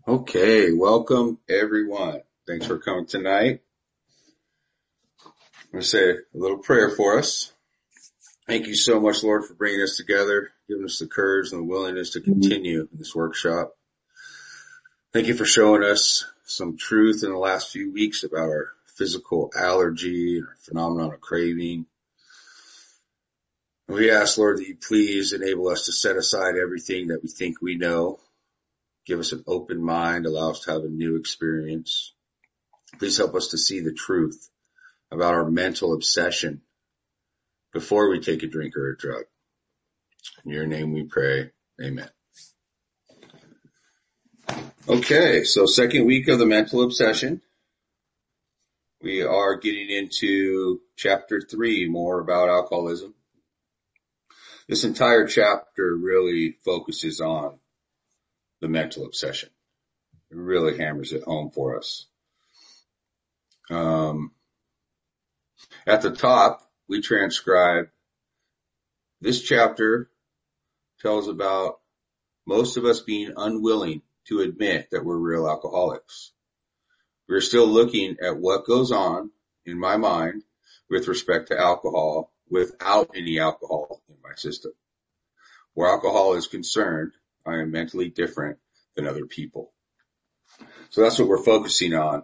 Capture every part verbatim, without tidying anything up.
Okay, welcome everyone. Thanks for coming tonight. I'm going to say a little prayer for us. Thank you so much, Lord, for bringing us together, giving us the courage and the willingness to continue in this workshop. Thank you for showing us some truth in the last few weeks about our physical allergy, our phenomenon of craving. And we ask, Lord, that you please enable us to set aside everything that we think we know. Give us an open mind, allow us to have a new experience. Please help us to see the truth about our mental obsession before we take a drink or a drug. In your name we pray. Amen. Okay, so second week of the mental obsession. We are getting into chapter three, more about alcoholism. This entire chapter really focuses on the mental obsession. It really hammers it home for us. Um, at the top, we transcribe this chapter tells about most of us being unwilling to admit that we're real alcoholics. We're still looking at what goes on in my mind with respect to alcohol without any alcohol in my system. Where alcohol is concerned, I am mentally different than other people. So that's what we're focusing on,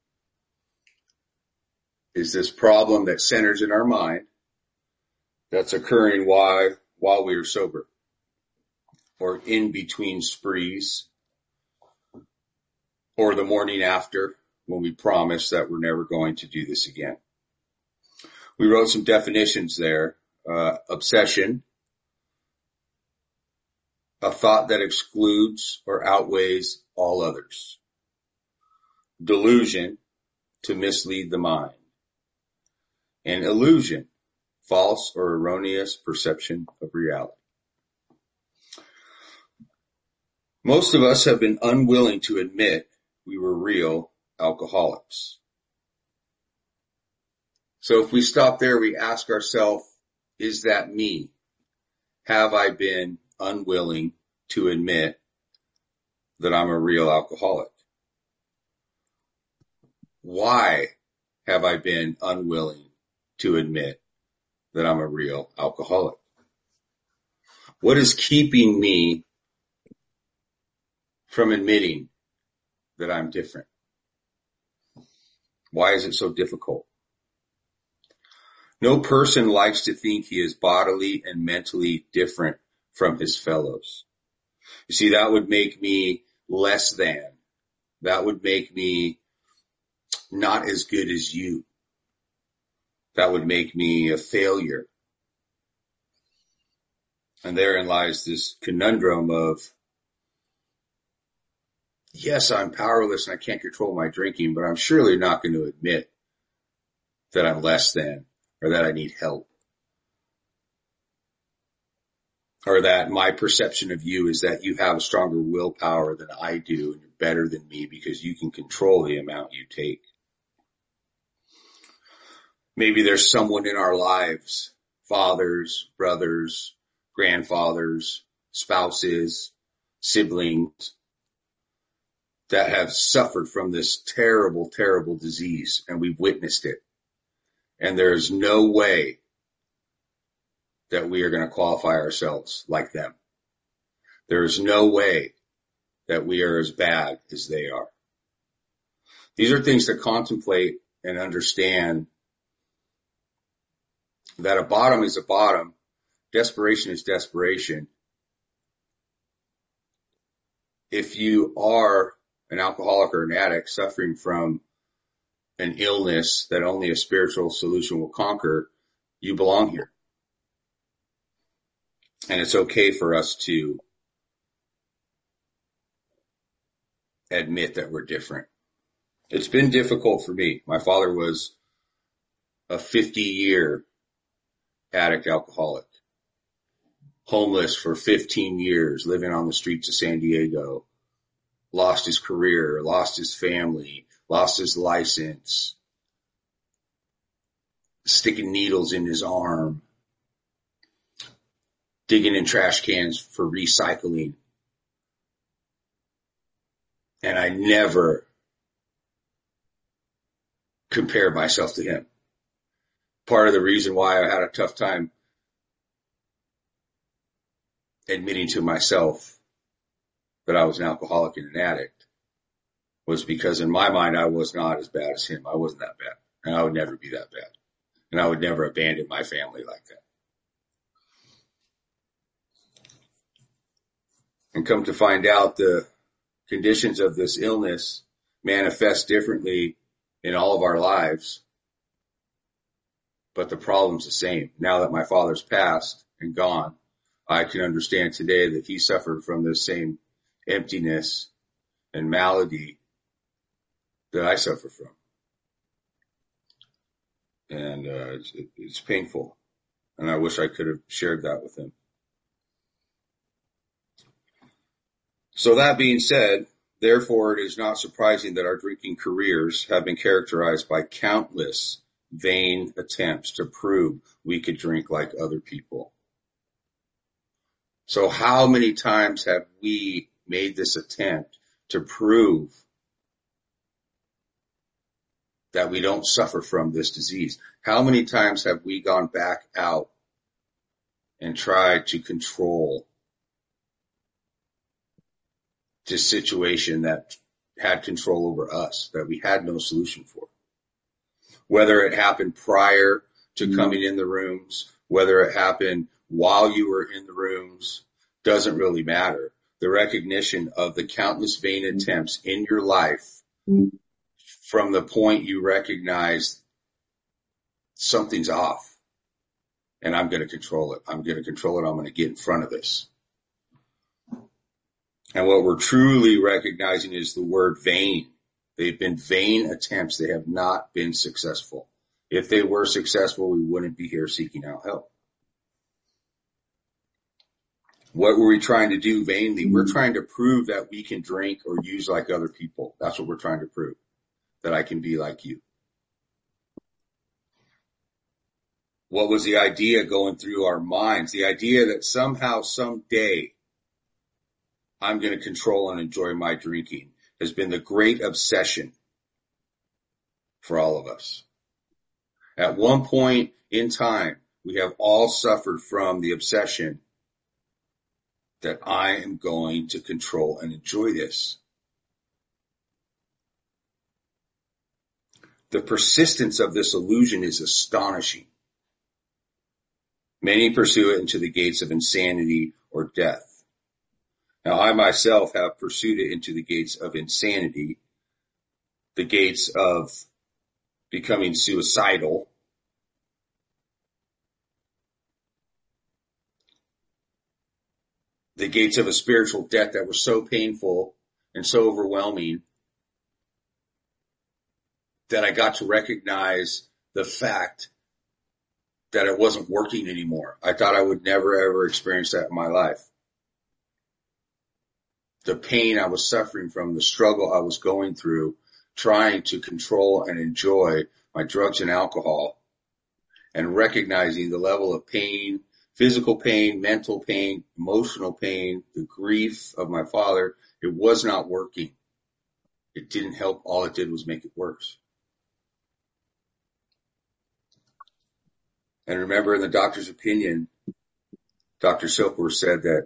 is this problem that centers in our mind that's occurring while, while we are sober or in between sprees or the morning after when we promise that we're never going to do this again. We wrote some definitions there. Uh, obsession, a thought that excludes or outweighs all others. Delusion, to mislead the mind. And illusion, false or erroneous perception of reality. Most of us have been unwilling to admit we were real alcoholics. So if we stop there, we ask ourselves, is that me? Have I been unwilling to admit that I'm a real alcoholic? Why have I been unwilling to admit that I'm a real alcoholic? What is keeping me from admitting that I'm different? Why is it so difficult? No person likes to think he is bodily and mentally different from his fellows. You see, that would make me less than. That would make me not as good as you. That would make me a failure. And therein lies this conundrum of, yes, I'm powerless and I can't control my drinking, but I'm surely not going to admit that I'm less than or that I need help. Or that my perception of you is that you have a stronger willpower than I do and you're better than me because you can control the amount you take. Maybe there's someone in our lives, fathers, brothers, grandfathers, spouses, siblings, that have suffered from this terrible, terrible disease, and we've witnessed it. And there's no way that we are going to qualify ourselves like them. There is no way that we are as bad as they are. These are things to contemplate and understand that a bottom is a bottom. Desperation is desperation. If you are an alcoholic or an addict suffering from an illness that only a spiritual solution will conquer, you belong here. And it's okay for us to admit that we're different. It's been difficult for me. My father was a fifty-year addict alcoholic, homeless for fifteen years, living on the streets of San Diego, lost his career, lost his family, lost his license, sticking needles in his arm, digging in trash cans for recycling. And I never compared myself to him. Part of the reason why I had a tough time admitting to myself that I was an alcoholic and an addict was because in my mind, I was not as bad as him. I wasn't that bad, and I would never be that bad. And I would never abandon my family like that. And come to find out, the conditions of this illness manifest differently in all of our lives, but the problem's the same. Now that my father's passed and gone, I can understand today that he suffered from the same emptiness and malady that I suffer from. And uh, it's, it's painful. And I wish I could have shared that with him. So that being said, therefore, it is not surprising that our drinking careers have been characterized by countless vain attempts to prove we could drink like other people. So how many times have we made this attempt to prove that we don't suffer from this disease? How many times have we gone back out and tried to control this situation that had control over us, that we had no solution for? Whether it happened prior to coming in the rooms, whether it happened while you were in the rooms, doesn't really matter. The recognition of the countless vain attempts in your life from the point you recognize something's off and I'm going to control it. I'm going to control it. I'm going to get in front of this. And what we're truly recognizing is the word vain. They've been vain attempts. They have not been successful. If they were successful, we wouldn't be here seeking out help. What were we trying to do vainly? We're trying to prove that we can drink or use like other people. That's what we're trying to prove, that I can be like you. What was the idea going through our minds? The idea that somehow, someday, I'm going to control and enjoy my drinking has been the great obsession for all of us. At one point in time, we have all suffered from the obsession that I am going to control and enjoy this. The persistence of this illusion is astonishing. Many pursue it into the gates of insanity or death. Now, I myself have pursued it into the gates of insanity, the gates of becoming suicidal, the gates of a spiritual death that were so painful and so overwhelming that I got to recognize the fact that it wasn't working anymore. I thought I would never, ever experience that in my life. The pain I was suffering from, the struggle I was going through, trying to control and enjoy my drugs and alcohol, and recognizing the level of pain, physical pain, mental pain, emotional pain, the grief of my father, it was not working. It didn't help. All it did was make it worse. And remember, in the doctor's opinion, Doctor Silkworth said that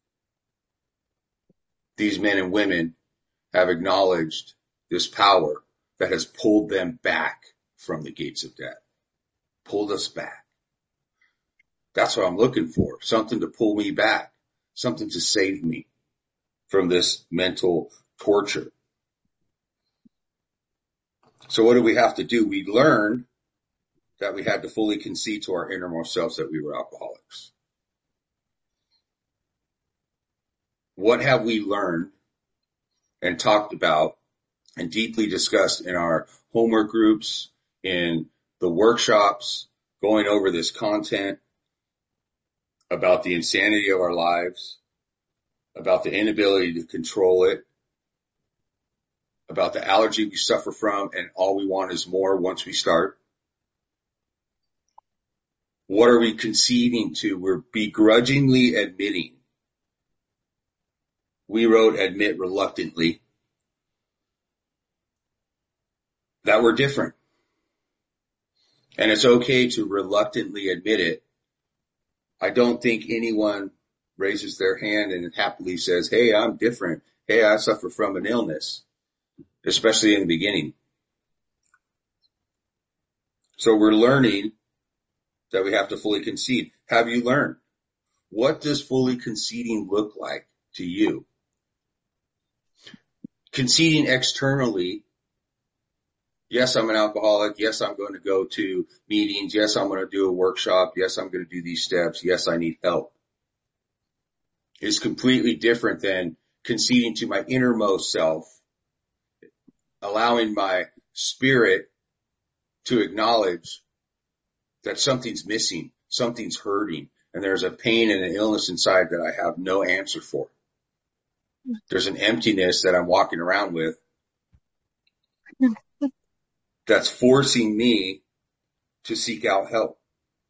these men and women have acknowledged this power that has pulled them back from the gates of death, pulled us back. That's what I'm looking for, something to pull me back, something to save me from this mental torture. So what do we have to do? We learned that we had to fully concede to our innermost selves that we were alcoholics. What have we learned and talked about and deeply discussed in our homework groups, in the workshops, going over this content about the insanity of our lives, about the inability to control it, about the allergy we suffer from and all we want is more once we start? What are we conceding to? We're begrudgingly admitting. We wrote admit reluctantly. that we're different. And it's okay to reluctantly admit it. I don't think anyone raises their hand and happily says, hey, I'm different. Hey, I suffer from an illness, especially in the beginning. So we're learning that we have to fully concede. Have you learned? What does fully conceding look like to you? Conceding externally, yes, I'm an alcoholic. Yes, I'm going to go to meetings. Yes, I'm going to do a workshop. Yes, I'm going to do these steps. Yes, I need help. Is completely different than conceding to my innermost self, allowing my spirit to acknowledge that something's missing, something's hurting, and there's a pain and an illness inside that I have no answer for. There's an emptiness that I'm walking around with that's forcing me to seek out help.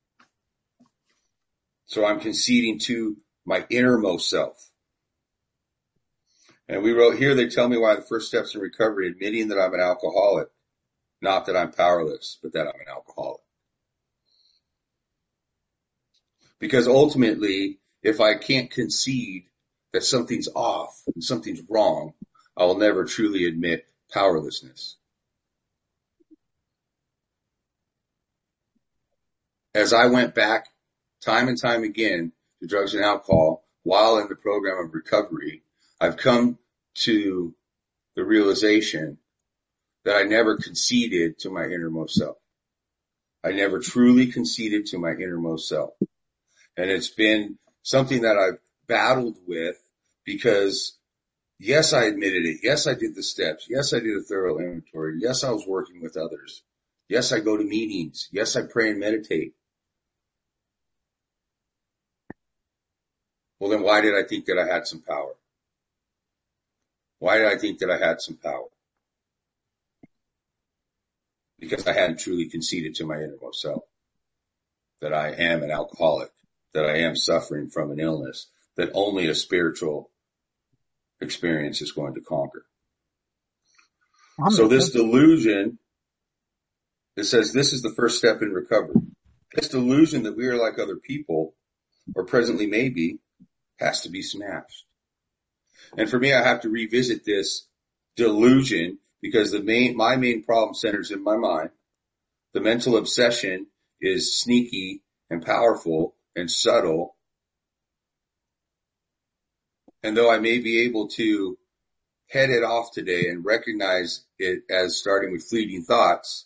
So I'm conceding to my innermost self. And we wrote here, they tell me why the first steps in recovery, admitting that I'm an alcoholic, not that I'm powerless, but that I'm an alcoholic. Because ultimately, if I can't concede that something's off and something's wrong, I will never truly admit powerlessness. As I went back time and time again to drugs and alcohol while in the program of recovery, I've come to the realization that I never conceded to my innermost self. I never truly conceded to my innermost self. And it's been something that I've battled with because, yes, I admitted it. Yes, I did the steps. Yes, I did a thorough inventory. Yes, I was working with others. Yes, I go to meetings. Yes, I pray and meditate. Well, then why did I think that I had some power? Why did I think that I had some power? Because I hadn't truly conceded to my innermost self that I am an alcoholic, that I am suffering from an illness that only a spiritual experience is going to conquer. So this delusion, it says this is the first step in recovery. This delusion that we are like other people, or presently may be, has to be smashed. And for me, I have to revisit this delusion because the main, my main problem centers in my mind. The mental obsession is sneaky and powerful and subtle. And though I may be able to head it off today and recognize it as starting with fleeting thoughts,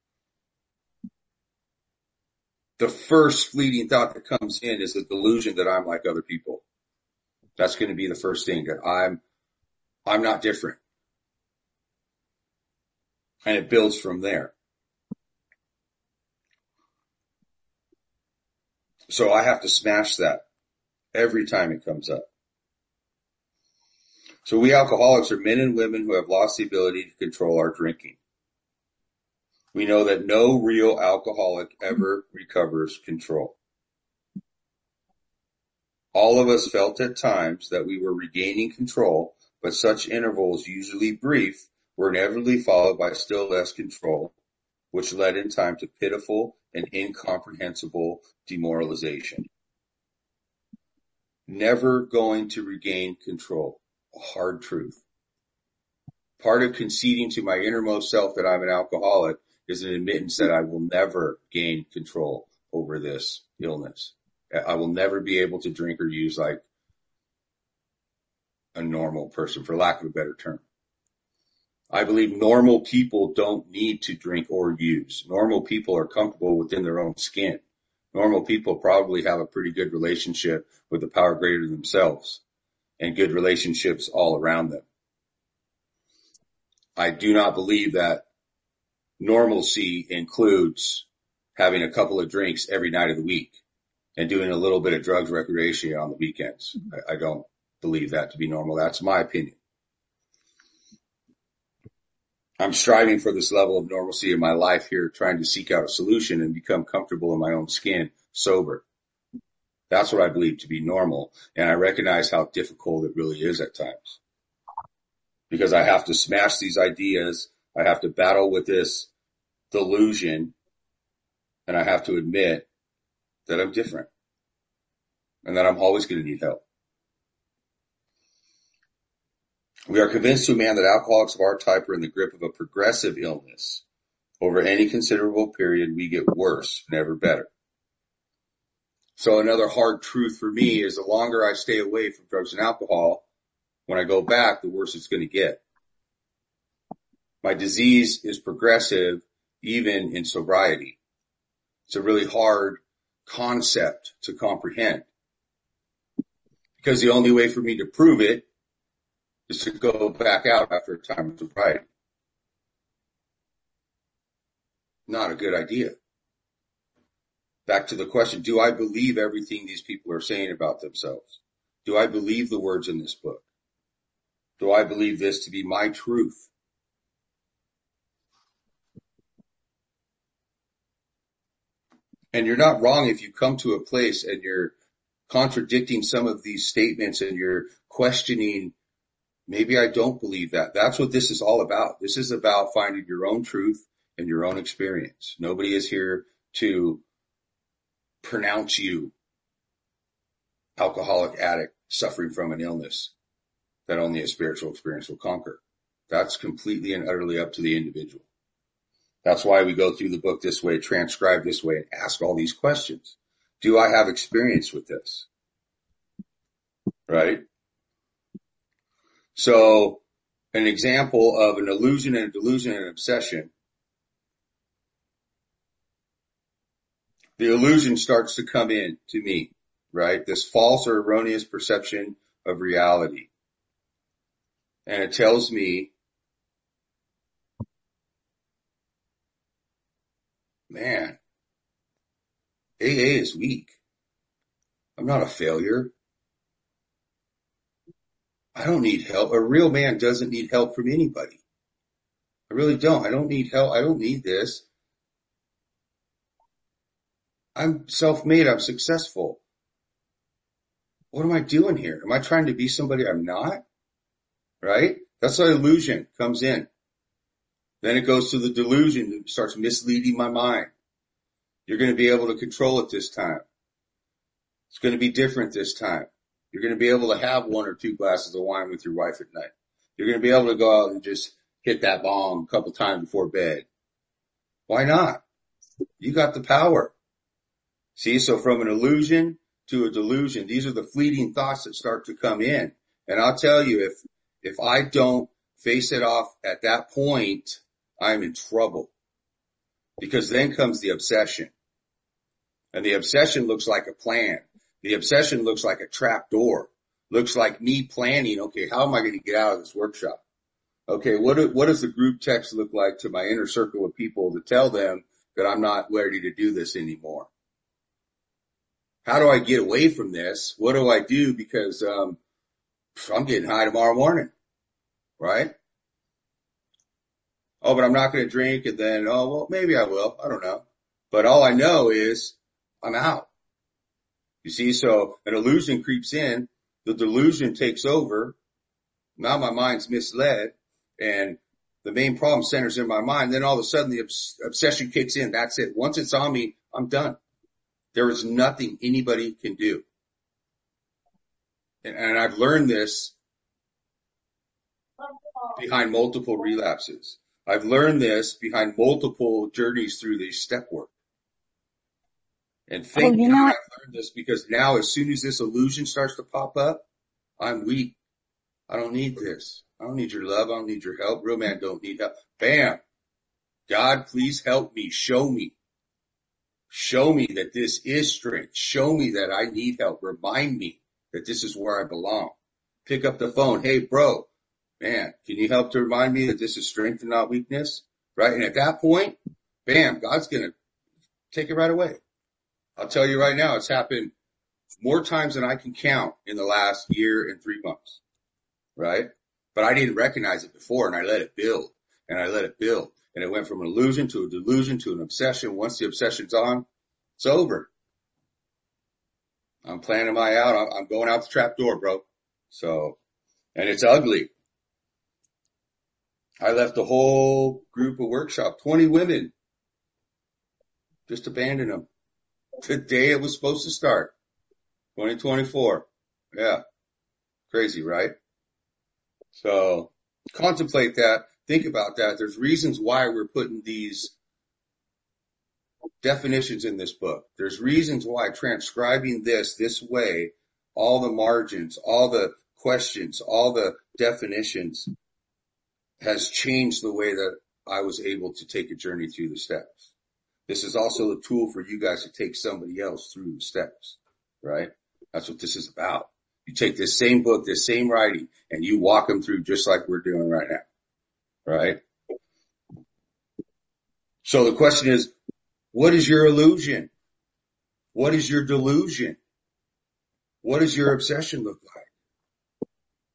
the first fleeting thought that comes in is the delusion that I'm like other people. That's going to be the first thing, that I'm, I'm not different. And it builds from there. So I have to smash that every time it comes up. So we alcoholics are men and women who have lost the ability to control our drinking. We know that no real alcoholic ever recovers control. All of us felt at times that we were regaining control, but such intervals, usually brief, were inevitably followed by still less control, which led in time to pitiful and incomprehensible demoralization. Never going to regain control. A hard truth. Part of conceding to my innermost self that I'm an alcoholic is an admittance that I will never gain control over this illness. I will never be able to drink or use like a normal person, for lack of a better term. I believe normal people don't need to drink or use. Normal people are comfortable within their own skin. Normal people probably have a pretty good relationship with the power greater than themselves and good relationships all around them. I do not believe that normalcy includes having a couple of drinks every night of the week and doing a little bit of drugs recreation on the weekends. I, I don't believe that to be normal. That's my opinion. I'm striving for this level of normalcy in my life here, trying to seek out a solution and become comfortable in my own skin, sober. That's what I believe to be normal. And I recognize how difficult it really is at times, because I have to smash these ideas I have to battle with this delusion, and I have to admit that I'm different and that I'm always going to need help. We are convinced to a man that alcoholics of our type are in the grip of a progressive illness. Over any considerable period, we get worse, never better. So another hard truth for me is the longer I stay away from drugs and alcohol, when I go back, the worse it's going to get. My disease is progressive even in sobriety. It's a really hard concept to comprehend, because the only way for me to prove it is to go back out after a time of sobriety. Not a good idea. Back to the question, do I believe everything these people are saying about themselves? Do I believe the words in this book? Do I believe this to be my truth? And you're not wrong if you come to a place and you're contradicting some of these statements and you're questioning, maybe I don't believe that. That's what this is all about. This is about finding your own truth and your own experience. Nobody is here to pronounce you alcoholic addict suffering from an illness that only a spiritual experience will conquer. That's completely and utterly up to the individual. That's why we go through the book this way, transcribe this way, and ask all these questions. Do I have experience with this? Right? So an example of an illusion and a delusion and an obsession. The illusion starts to come in to me, right? This false or erroneous perception of reality. And it tells me, man, A A is weak. I'm not a failure. I don't need help. A real man doesn't need help from anybody. I really don't. I don't need help. I don't need this. I'm self-made. I'm successful. What am I doing here? Am I trying to be somebody I'm not? Right? That's the illusion comes in. Then it goes to the delusion that starts misleading my mind. You're going to be able to control it this time. It's going to be different this time. You're going to be able to have one or two glasses of wine with your wife at night. You're going to be able to go out and just hit that bong a couple times before bed. Why not? You got the power. See, so from an illusion to a delusion, these are the fleeting thoughts that start to come in. And I'll tell you, if, if I don't face it off at that point, I'm in trouble. Because then comes the obsession. And the obsession looks like a plan. The obsession looks like a trap door. Looks like me planning, okay, how am I going to get out of this workshop? Okay, what, do, what does the group text look like to my inner circle of people to tell them that I'm not ready to do this anymore? How do I get away from this? What do I do? Because um, I'm getting high tomorrow morning, right? Oh, but I'm not going to drink, and then, oh, well, maybe I will. I don't know. But all I know is I'm out. You see, so an illusion creeps in. The delusion takes over. Now my mind's misled, and the main problem centers in my mind. Then all of a sudden the obs- obsession kicks in. That's it. Once it's on me, I'm done. There is nothing anybody can do. And, and I've learned this behind multiple relapses. I've learned this behind multiple journeys through the step work. And thank Well, you God know, I've learned this, because now as soon as this illusion starts to pop up, I'm weak. I don't need this. I don't need your love. I don't need your help. Real man don't need help. Bam. God, please help me. Show me. Show me that this is strength. Show me that I need help. Remind me that this is where I belong. Pick up the phone. Hey, bro, man, can you help to remind me that this is strength and not weakness? Right? And at that point, bam, God's going to take it right away. I'll tell you right now, it's happened more times than I can count in the last year and three months. Right? But I didn't recognize it before, and I let it build, and I let it build. And it went from an illusion to a delusion to an obsession. Once the obsession's on, it's over. I'm planning my out. I'm going out the trap door, bro. So, and it's ugly. I left a whole group of workshop, twenty women, just abandoned them the day it was supposed to start, twenty twenty-four. Yeah. Crazy, right? So contemplate that. Think about that. There's reasons why we're putting these definitions in this book. There's reasons why transcribing this this way, all the margins, all the questions, all the definitions has changed the way that I was able to take a journey through the steps. This is also a tool for you guys to take somebody else through the steps, right? That's what this is about. You take this same book, this same writing, and you walk them through just like we're doing right now, right? So the question is, what is your illusion? What is your delusion? What does your obsession look like?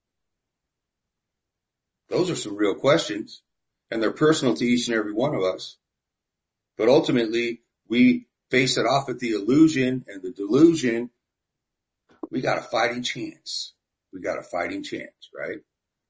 Those are some real questions, and they're personal to each and every one of us. But ultimately, we face it off at the illusion and the delusion. We got a fighting chance. We got a fighting chance, right?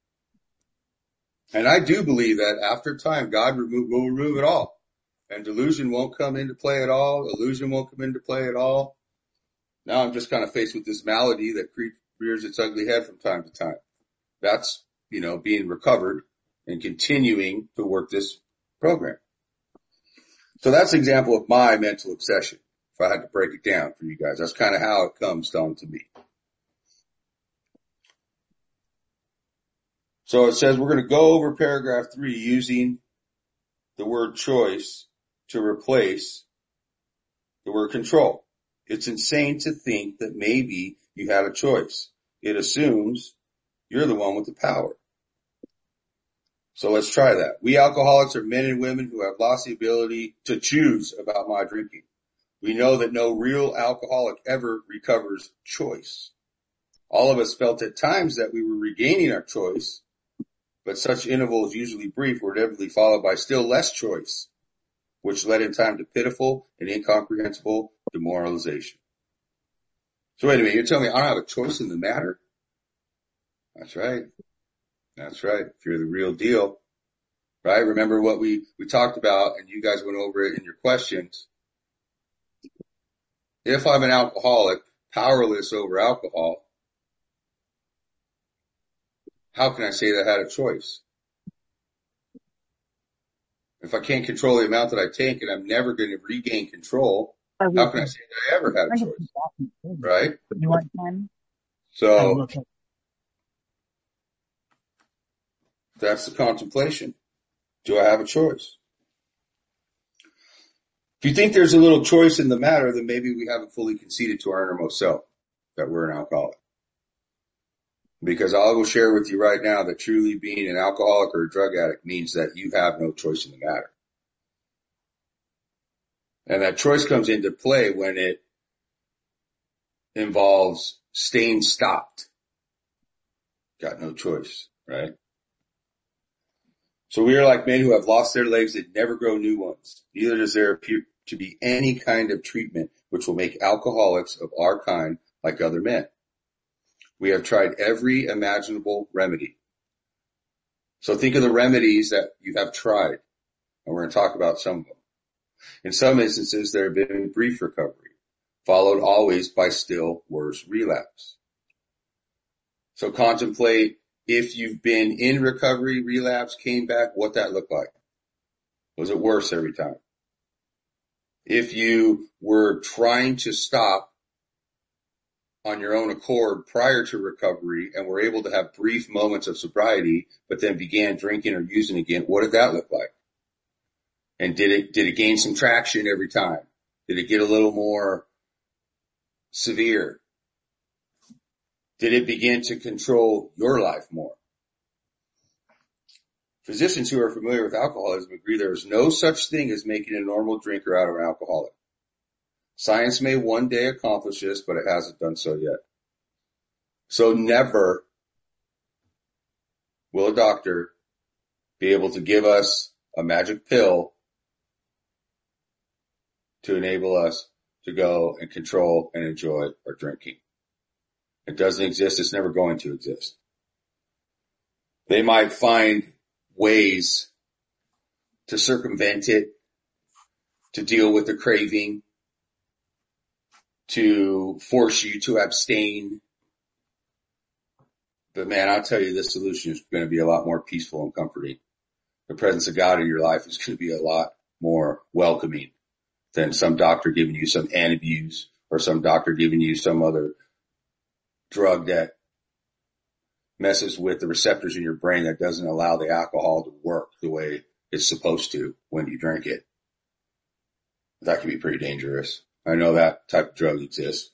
And I do believe that after time, God remove, will remove it all. And delusion won't come into play at all. Illusion won't come into play at all. Now I'm just kind of faced with this malady that rears its ugly head from time to time. That's, you know, being recovered and continuing to work this program. So that's an example of my mental obsession. If I had to break it down for you guys, that's kind of how it comes down to me. So it says we're going to go over paragraph three using the word choice to replace the word control. It's insane to think that maybe you had a choice. It assumes you're the one with the power. So let's try that. We alcoholics are men and women who have lost the ability to choose about my drinking. We know that no real alcoholic ever recovers choice. All of us felt at times that we were regaining our choice, but such intervals, usually brief, were inevitably followed by still less choice, which led in time to pitiful and incomprehensible demoralization. So wait a minute, you're telling me I don't have a choice in the matter? That's right. That's right. If you're the real deal, right? Remember what we, we talked about, and you guys went over it in your questions. If I'm an alcoholic, powerless over alcohol, how can I say that I had a choice? If I can't control the amount that I take and I'm never going to regain control, how can I say that I ever had a choice? Right? You want one? So that's the contemplation. Do I have a choice? If you think there's a little choice in the matter, then maybe we haven't fully conceded to our innermost self that we're an alcoholic. Because I will share with you right now that truly being an alcoholic or a drug addict means that you have no choice in the matter. And that choice comes into play when it involves staying stopped. Got no choice, right? So we are like men who have lost their legs and never grow new ones. Neither does there appear to be any kind of treatment which will make alcoholics of our kind like other men. We have tried every imaginable remedy. So think of the remedies that you have tried, and we're going to talk about some of them. In some instances, there have been brief recovery, followed always by still worse relapse. So contemplate if you've been in recovery, relapse, came back, what that looked like. Was it worse every time? If you were trying to stop on your own accord prior to recovery and were able to have brief moments of sobriety, but then began drinking or using again, what did that look like? And did it, did it gain some traction every time? Did it get a little more severe? Did it begin to control your life more? Physicians who are familiar with alcoholism agree there is no such thing as making a normal drinker out of an alcoholic. Science may one day accomplish this, but it hasn't done so yet. So never will a doctor be able to give us a magic pill to enable us to go and control and enjoy our drinking. It doesn't exist. It's never going to exist. They might find ways to circumvent it, to deal with the craving, to force you to abstain. But man, I'll tell you, this solution is going to be a lot more peaceful and comforting. The presence of God in your life is going to be a lot more welcoming than some doctor giving you some Antabuse or some doctor giving you some other drug that messes with the receptors in your brain that doesn't allow the alcohol to work the way it's supposed to when you drink it. That can be pretty dangerous. I know that type of drug exists.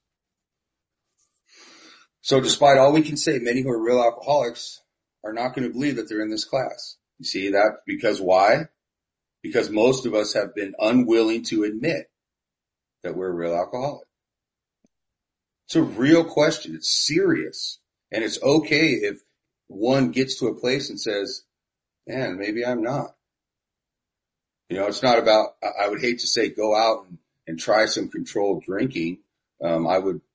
So despite all we can say, many who are real alcoholics are not going to believe that they're in this class. You see that? Because why? Because most of us have been unwilling to admit that we're a real alcoholic. It's a real question. It's serious. And it's okay if one gets to a place and says, man, maybe I'm not. You know, it's not about, I would hate to say go out and, and try some controlled drinking. Um, I would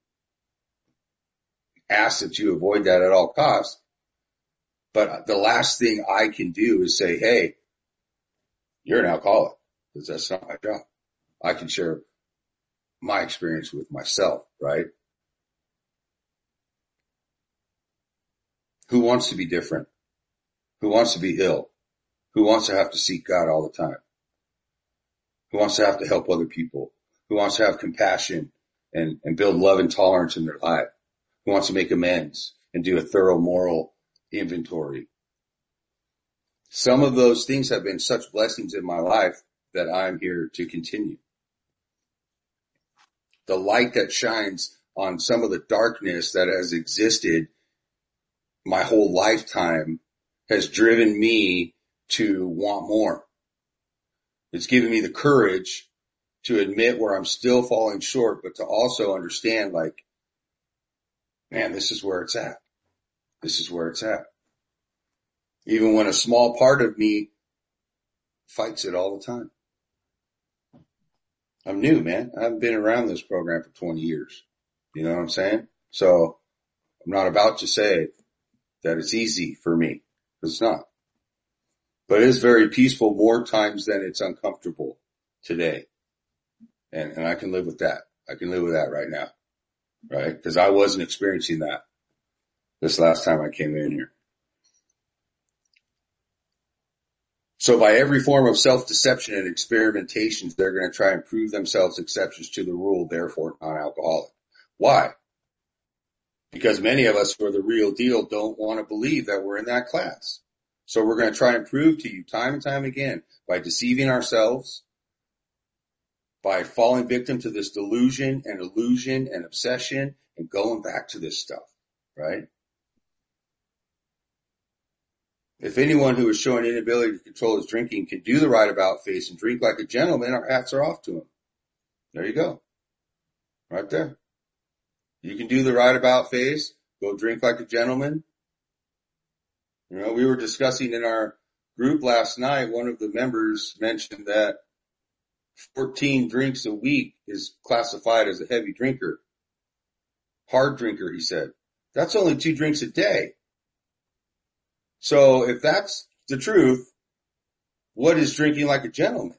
ask that you avoid that at all costs. But the last thing I can do is say, hey, you're an alcoholic, because that's not my job. I can share my experience with myself, right? Who wants to be different? Who wants to be ill? Who wants to have to seek God all the time? Who wants to have to help other people? Who wants to have compassion and, and build love and tolerance in their life? Who wants to make amends and do a thorough moral inventory? Some of those things have been such blessings in my life that I'm here to continue. The light that shines on some of the darkness that has existed my whole lifetime has driven me to want more. It's given me the courage to admit where I'm still falling short, but to also understand, like, man, this is where it's at. This is where it's at. Even when a small part of me fights it all the time. I'm new, man. I haven't been around this program for twenty years. You know what I'm saying? So I'm not about to say that it's easy for me, because it's not. But it is very peaceful more times than it's uncomfortable today. And, and I can live with that. I can live with that right now, right? Because I wasn't experiencing that this last time I came in here. So by every form of self-deception and experimentations, they're going to try and prove themselves exceptions to the rule, therefore non-alcoholic. Why? Because many of us who are the real deal don't want to believe that we're in that class. So we're going to try and prove to you time and time again by deceiving ourselves, by falling victim to this delusion and illusion and obsession and going back to this stuff, right? If anyone who is showing inability to control his drinking can do the right about face and drink like a gentleman, our hats are off to him. There you go. Right there. You can do the right about face, go drink like a gentleman. You know, we were discussing in our group last night, one of the members mentioned that fourteen drinks a week is classified as a heavy drinker. Hard drinker, he said. That's only two drinks a day. So if that's the truth, what is drinking like a gentleman?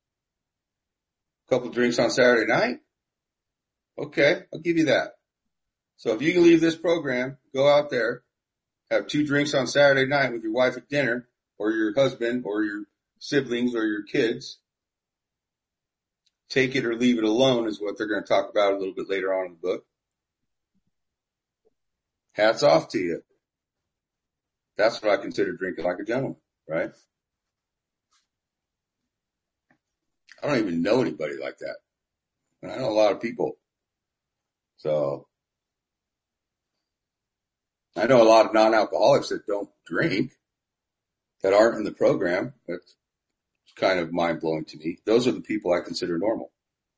A couple drinks on Saturday night? Okay, I'll give you that. So if you can leave this program, go out there, have two drinks on Saturday night with your wife at dinner, or your husband, or your siblings, or your kids, take it or leave it alone is what they're going to talk about a little bit later on in the book. Hats off to you. That's what I consider drinking like a gentleman, right? I don't even know anybody like that. And I know a lot of people. So I know a lot of non-alcoholics that don't drink, that aren't in the program. That's kind of mind-blowing to me. Those are the people I consider normal.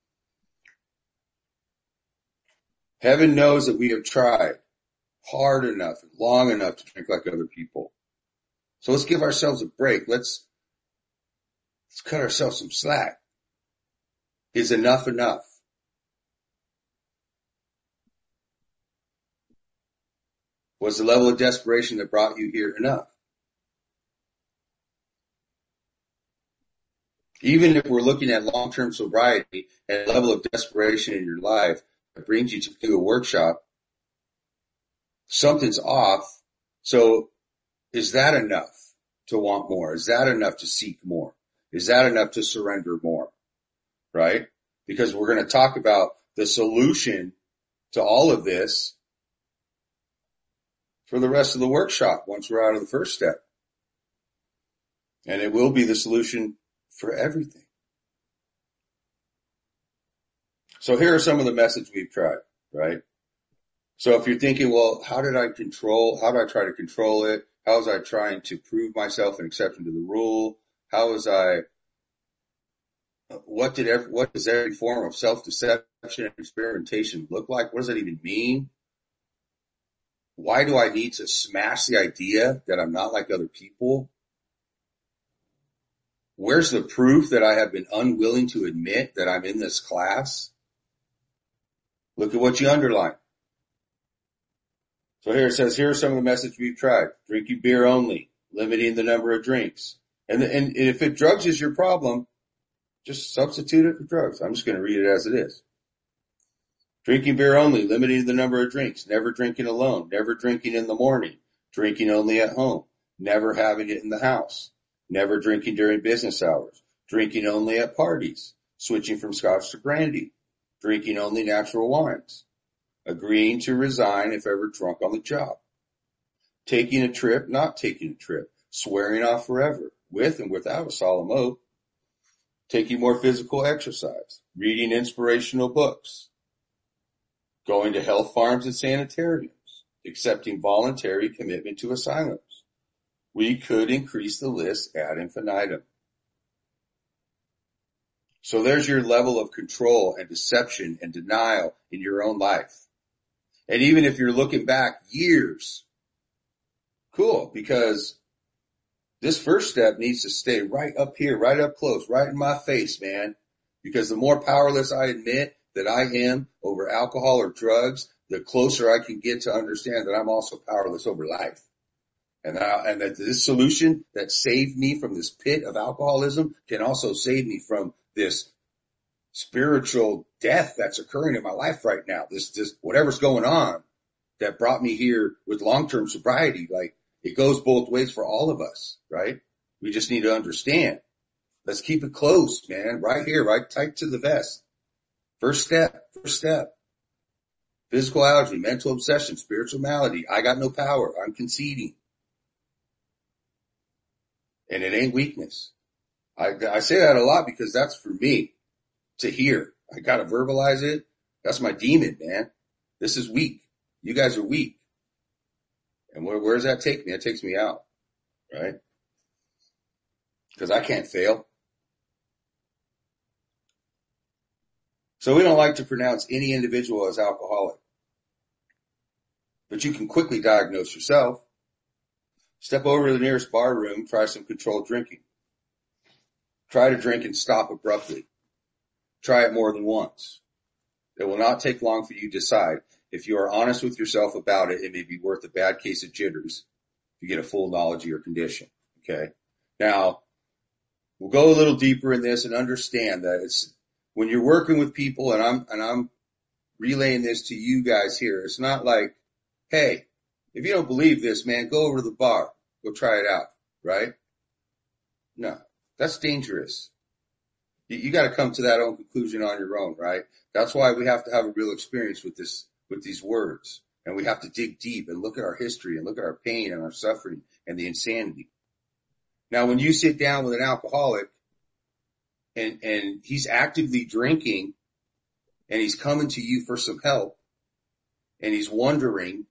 Heaven knows that we have tried hard enough, long enough to drink like other people. So let's give ourselves a break. Let's, let's cut ourselves some slack. Is enough enough? Was the level of desperation that brought you here enough? Even if we're looking at long-term sobriety and a level of desperation in your life that brings you to do a workshop, something's off. So is that enough to want more? Is that enough to seek more? Is that enough to surrender more? Right? Because we're going to talk about the solution to all of this for the rest of the workshop once we're out of the first step. And it will be the solution for everything. So here are some of the methods we've tried, right? So if you're thinking, well, how did I control, how did I try to control it? How was I trying to prove myself an exception to the rule? How was I, what did every, what does every form of self-deception and experimentation look like? What does that even mean? Why do I need to smash the idea that I'm not like other people? Where's the proof that I have been unwilling to admit that I'm in this class? Look at what you underline. So here it says, here are some of the methods we've tried. Drinking beer only, limiting the number of drinks. And, and if it, drugs is your problem, just substitute it for drugs. I'm just going to read it as it is. Drinking beer only, limiting the number of drinks, never drinking alone, never drinking in the morning, drinking only at home, never having it in the house, never drinking during business hours, drinking only at parties, switching from scotch to brandy, drinking only natural wines, agreeing to resign if ever drunk on the job, taking a trip, not taking a trip, swearing off forever, with and without a solemn oath, taking more physical exercise, reading inspirational books, going to health farms and sanitariums, accepting voluntary commitment to asylums. We could increase the list ad infinitum. So there's your level of control and deception and denial in your own life. And even if you're looking back years, cool, because this first step needs to stay right up here, right up close, right in my face, man. Because the more powerless I admit that I am over alcohol or drugs, the closer I can get to understand that I'm also powerless over life. And that, and that this solution that saved me from this pit of alcoholism can also save me from this spiritual death that's occurring in my life right now. This, this, whatever's going on that brought me here with long-term sobriety, like it goes both ways for all of us, right? We just need to understand. Let's keep it close, man, right here, right tight to the vest. First step, first step. Physical allergy, mental obsession, spiritual malady. I got no power. I'm conceding. And it ain't weakness. I, I say that a lot because that's for me to hear. I got to verbalize it. That's my demon, man. This is weak. You guys are weak. And where, where does that take me? It takes me out, right? Because I can't fail. So we don't like to pronounce any individual as alcoholic. But you can quickly diagnose yourself. Step over to the nearest bar room, try some controlled drinking. Try to drink and stop abruptly. Try it more than once. It will not take long for you to decide. If you are honest with yourself about it, it may be worth a bad case of jitters if you get a full knowledge of your condition. Okay. Now, we'll go a little deeper in this and understand that it's when you're working with people, and I'm, and I'm relaying this to you guys here. It's not like, hey, if you don't believe this, man, go over to the bar. Go try it out, right? No, that's dangerous. You, you got to come to that own conclusion on your own, right? That's why we have to have a real experience with this, with these words. And we have to dig deep and look at our history and look at our pain and our suffering and the insanity. Now, when you sit down with an alcoholic and, and he's actively drinking and he's coming to you for some help and he's wondering,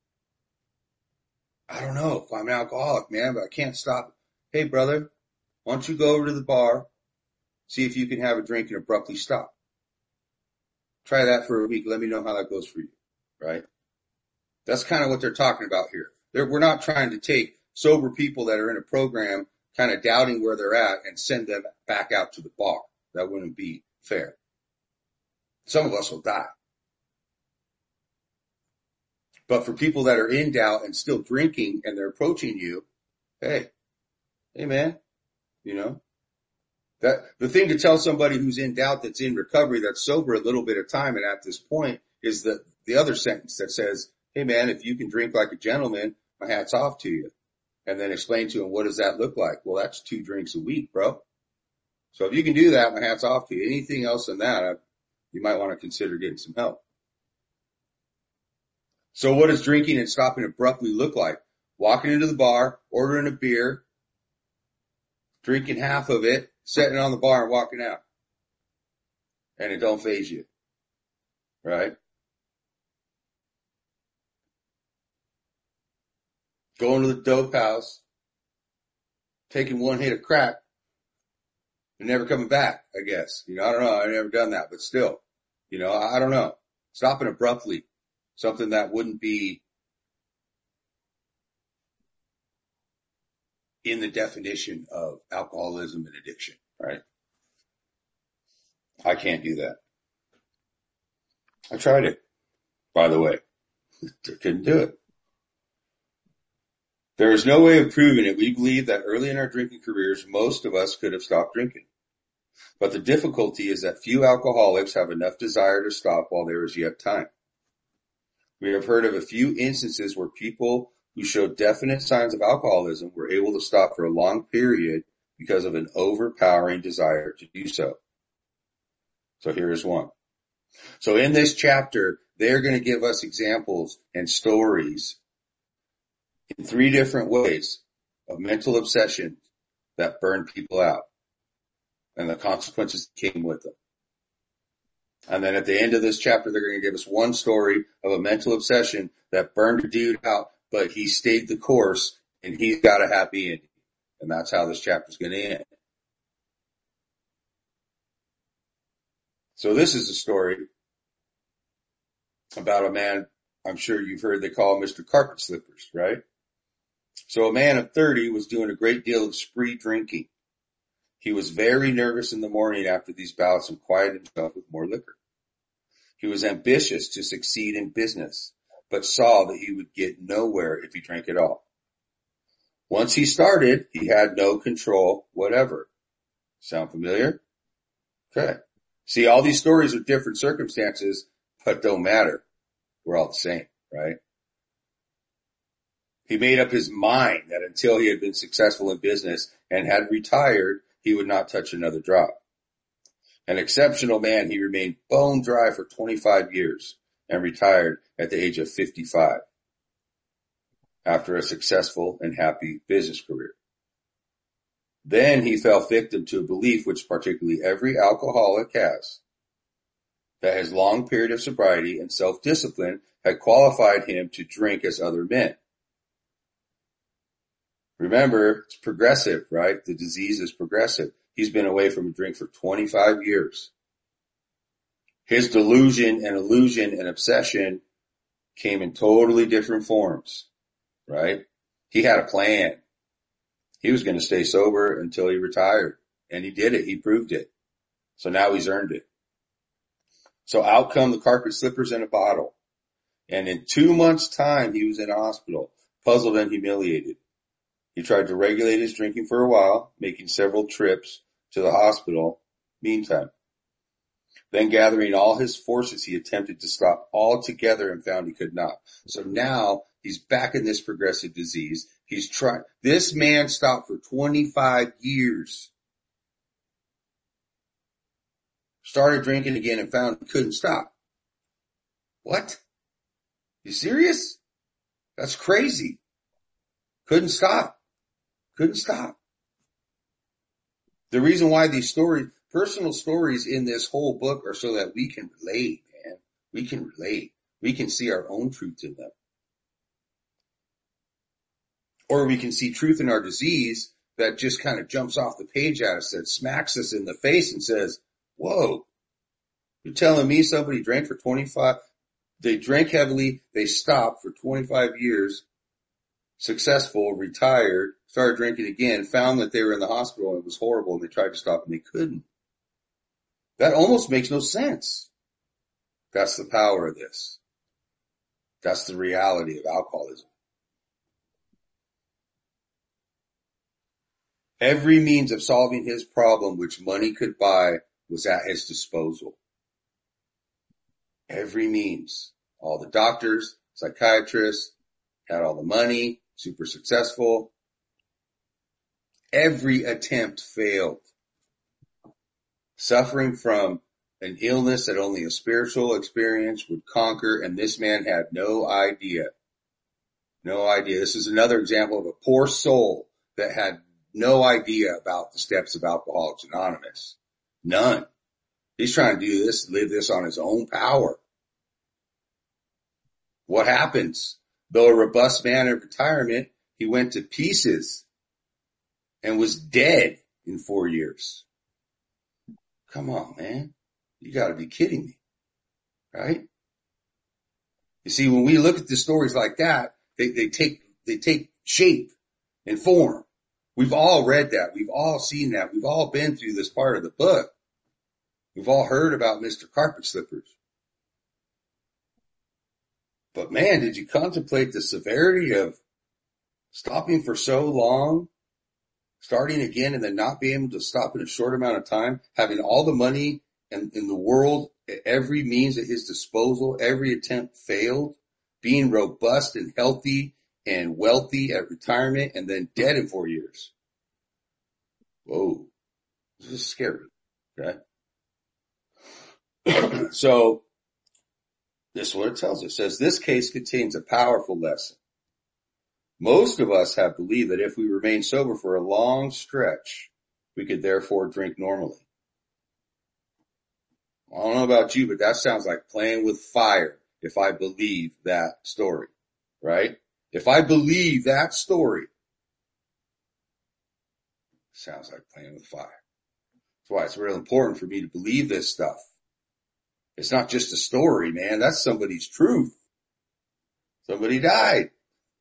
I don't know if I'm an alcoholic, man, but I can't stop. Hey, brother, why don't you go over to the bar, see if you can have a drink and abruptly stop. Try that for a week. Let me know how that goes for you, right? That's kind of what they're talking about here. They're, we're not trying to take sober people that are in a program kind of doubting where they're at and send them back out to the bar. That wouldn't be fair. Some of us will die. But for people that are in doubt and still drinking and they're approaching you, hey, hey man, you know, That the thing to tell somebody who's in doubt, that's in recovery, that's sober a little bit of time and at this point, is the, the other sentence that says, hey man, if you can drink like a gentleman, my hat's off to you. And then explain to him, what does that look like? Well, that's two drinks a week, bro. So if you can do that, my hat's off to you. Anything else than that, I, you might want to consider getting some help. So what does drinking and stopping abruptly look like? Walking into the bar, ordering a beer, drinking half of it, setting it on the bar and walking out. And it don't faze you. Right? Going to the dope house, taking one hit of crack, and never coming back, I guess. You know, I don't know. I've never done that, but still, you know, I don't know. Stopping abruptly, something that wouldn't be in the definition of alcoholism and addiction, right? I can't do that. I tried it, by the way. Couldn't do it. There is no way of proving it. We believe that early in our drinking careers, most of us could have stopped drinking. But the difficulty is that few alcoholics have enough desire to stop while there is yet time. We have heard of a few instances where people who showed definite signs of alcoholism were able to stop for a long period because of an overpowering desire to do so. So here is one. So in this chapter, they're going to give us examples and stories in three different ways of mental obsession that burned people out and the consequences that came with them. And then at the end of this chapter, they're going to give us one story of a mental obsession that burned a dude out, but he stayed the course and he's got a happy ending. And that's how this chapter is going to end. So this is a story about a man, I'm sure you've heard they call him Mister Carpet Slippers, right? So a man of thirty was doing a great deal of spree drinking. He was very nervous in the morning after these bouts and quieted himself with more liquor. He was ambitious to succeed in business, but saw that he would get nowhere if he drank at all. Once he started, he had no control whatever. Sound familiar? Okay. See, all these stories are different circumstances, but don't matter. We're all the same, right? He made up his mind that until he had been successful in business and had retired, he would not touch another drop. An exceptional man, he remained bone dry for twenty-five years and retired at the age of fifty-five after a successful and happy business career. Then he fell victim to a belief which particularly every alcoholic has, that his long period of sobriety and self-discipline had qualified him to drink as other men. Remember, it's progressive, right? The disease is progressive. He's been away from a drink for twenty-five years. His delusion and illusion and obsession came in totally different forms, right? He had a plan. He was going to stay sober until he retired, and he did it. He proved it. So now he's earned it. So out come the carpet slippers and a bottle. And in two months' time, he was in a hospital, puzzled and humiliated. He tried to regulate his drinking for a while, making several trips to the hospital meantime. Then gathering all his forces, he attempted to stop altogether and found he could not. So now he's back in this progressive disease. He's trying. This man stopped for twenty-five years. Started drinking again and found he couldn't stop. What? You serious? That's crazy. Couldn't stop. Couldn't stop. The reason why these stories, personal stories in this whole book are so that we can relate, man. We can relate. We can see our own truth in them. Or we can see truth in our disease that just kind of jumps off the page at us, that smacks us in the face and says, whoa, you're telling me somebody drank for twenty-five, they drank heavily, they stopped for twenty-five years, successful, retired, started drinking again, found that they were in the hospital and it was horrible and they tried to stop and they couldn't. That almost makes no sense. That's the power of this. That's the reality of alcoholism. Every means of solving his problem which money could buy was at his disposal. Every means. All the doctors, psychiatrists, had all the money, super successful. Every attempt failed. Suffering from an illness that only a spiritual experience would conquer, and this man had no idea. No idea. This is another example of a poor soul that had no idea about the steps of Alcoholics Anonymous. None. He's trying to do this, live this on his own power. What happens? Though a robust man in retirement, he went to pieces and was dead in four years. Come on, man. You gotta be kidding me. Right? You see, when we look at the stories like that, they, they take, they take shape and form. We've all read that. We've all seen that. We've all been through this part of the book. We've all heard about Mister Carpet Slippers. But man, did you contemplate the severity of stopping for so long, starting again, and then not being able to stop in a short amount of time, having all the money in, in the world, every means at his disposal, every attempt failed, being robust and healthy and wealthy at retirement, and then dead in four years. Whoa, this is scary, okay? So, this is what it tells us. It says, this case contains a powerful lesson. Most of us have believed that if we remain sober for a long stretch, we could therefore drink normally. I don't know about you, but that sounds like playing with fire if I believe that story, right? If I believe that story, sounds like playing with fire. That's why it's real important for me to believe this stuff. It's not just a story, man. That's somebody's truth. Somebody died.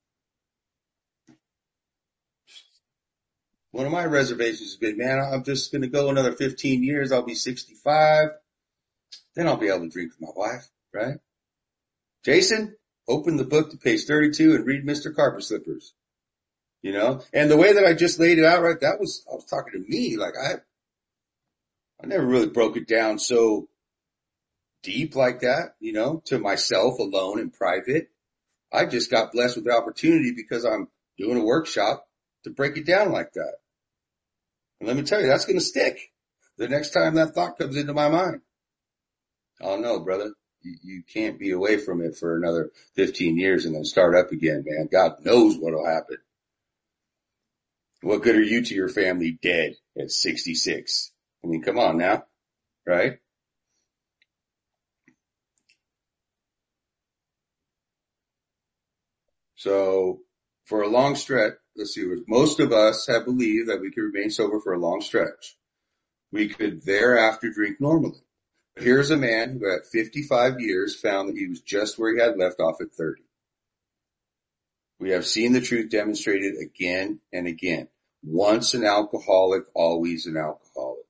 One of my reservations has been, man, I'm just going to go another fifteen years. I'll be sixty-five. Then I'll be able to drink with my wife, right? Jason, open the book to page thirty-two and read Mister Carpet Slippers. You know, and the way that I just laid it out, right, that was, I was talking to me. Like I, I never really broke it down so deep like that, you know, to myself alone in private. I just got blessed with the opportunity because I'm doing a workshop to break it down like that. And let me tell you, that's going to stick the next time that thought comes into my mind. Oh no, brother, you, you can't be away from it for another fifteen years and then start up again, man. God knows what'll happen. What good are you to your family dead at sixty-six? I mean, come on now, right? So for a long stretch, let's see, most of us have believed that we could remain sober for a long stretch. We could thereafter drink normally. Here's a man who at fifty-five years found that he was just where he had left off at thirty. We have seen the truth demonstrated again and again. Once an alcoholic, always an alcoholic.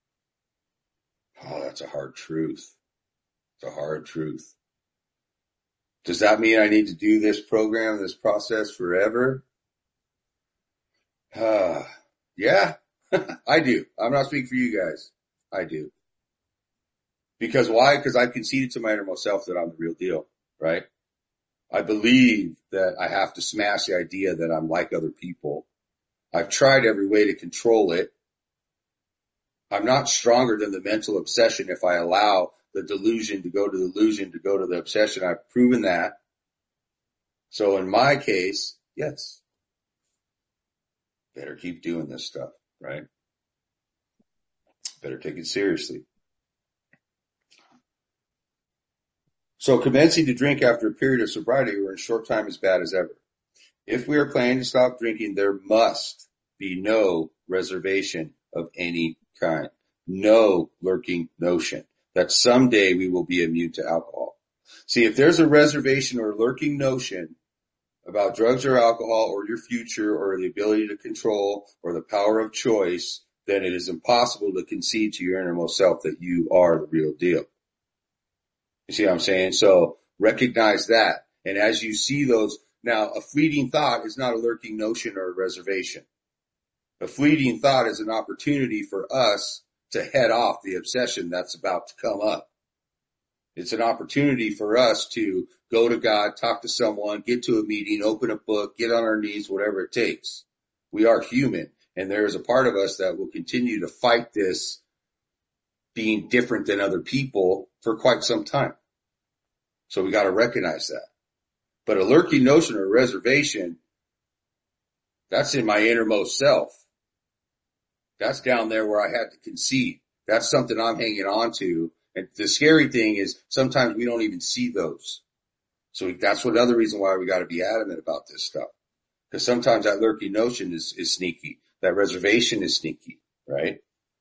Oh, that's a hard truth. It's a hard truth. Does that mean I need to do this program, this process forever? Uh, yeah, I do. I'm not speaking for you guys. I do. Because why? Because I've conceded to my innermost self that I'm the real deal, right? I believe that I have to smash the idea that I'm like other people. I've tried every way to control it. I'm not stronger than the mental obsession if I allow the delusion to go to the illusion to go to the obsession. I've proven that. So in my case, yes, better keep doing this stuff, right? Better take it seriously. So commencing to drink after a period of sobriety or in a short time is bad as ever. If we are planning to stop drinking, there must be no reservation of any kind. No lurking notion that someday we will be immune to alcohol. See, if there's a reservation or lurking notion about drugs or alcohol or your future or the ability to control or the power of choice, then it is impossible to concede to your innermost self that you are the real deal. You see what I'm saying? So recognize that. And as you see those, now a fleeting thought is not a lurking notion or a reservation. A fleeting thought is an opportunity for us to head off the obsession that's about to come up. It's an opportunity for us to go to God, talk to someone, get to a meeting, open a book, get on our knees, whatever it takes. We are human, and there is a part of us that will continue to fight this being different than other people for quite some time. So we got to recognize that. But a lurking notion or reservation, that's in my innermost self. That's down there where I had to concede. That's something I'm hanging on to. And the scary thing is sometimes we don't even see those. So that's another reason why we got to be adamant about this stuff. Because sometimes that lurking notion is, is sneaky. That reservation is sneaky, right?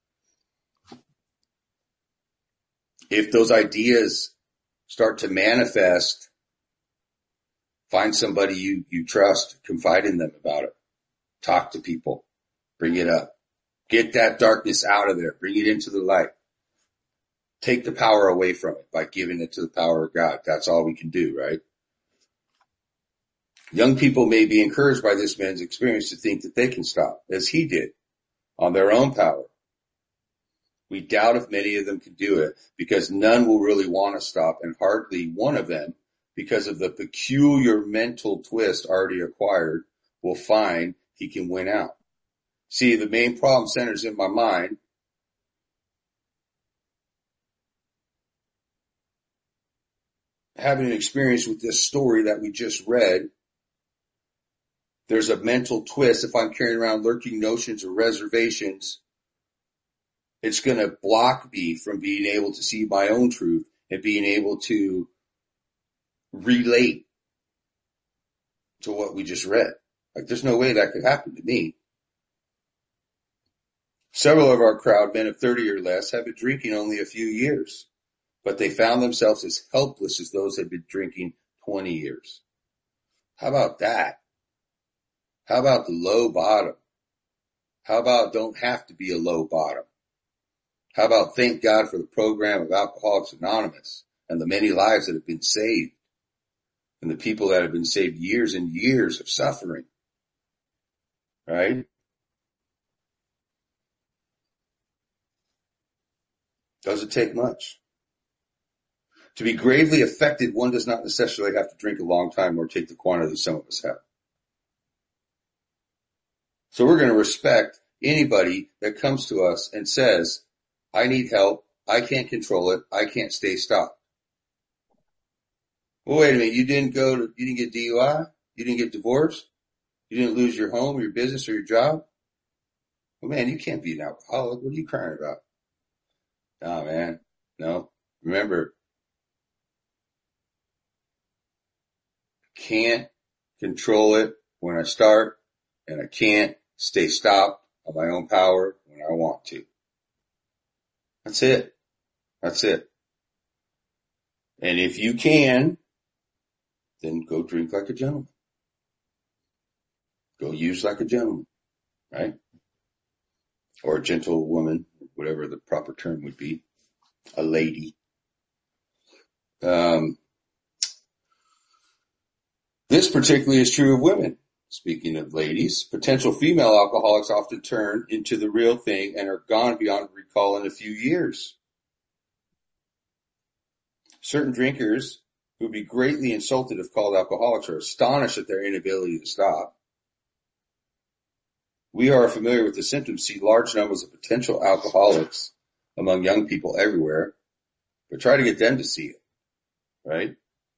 If those ideas start to manifest, find somebody you, you trust, confide in them about it. Talk to people. Bring it up. Get that darkness out of there. Bring it into the light. Take the power away from it by giving it to the power of God. That's all we can do, right? Young people may be encouraged by this man's experience to think that they can stop, as he did, on their own power. We doubt if many of them can do it, because none will really want to stop, and hardly one of them, because of the peculiar mental twist already acquired, will find he can win out. See, the main problem centers in my mind. Having an experience with this story that we just read, there's a mental twist. If I'm carrying around lurking notions or reservations, it's going to block me from being able to see my own truth and being able to relate to what we just read. Like, there's no way that could happen to me. Several of our crowd, men of thirty or less, have been drinking only a few years, but they found themselves as helpless as those who had been drinking twenty years. How about that? How about the low bottom? How about don't have to be a low bottom? How about thank God for the program of Alcoholics Anonymous and the many lives that have been saved and the people that have been saved years and years of suffering, right? Doesn't take much. To be gravely affected, one does not necessarily have to drink a long time or take the quantity some of us have. So we're going to respect anybody that comes to us and says, I need help, I can't control it, I can't stay stopped. Well, wait a minute, you didn't go to, you didn't get D U I? You didn't get divorced? You didn't lose your home, your business, or your job? Well, man, you can't be an alcoholic. What are you crying about? Nah, man, no. Remember, can't control it when I start, and I can't stay stopped on my own power when I want to. That's it. That's it. And if you can, then go drink like a gentleman. Go use like a gentleman, right? Or a gentlewoman, whatever the proper term would be. A lady. Um, this particularly is true of women. Speaking of ladies, potential female alcoholics often turn into the real thing and are gone beyond recall in a few years. Certain drinkers who would be greatly insulted if called alcoholics are astonished at their inability to stop. We are familiar with the symptoms, see large numbers of potential alcoholics among young people everywhere, but try to get them to see it, right?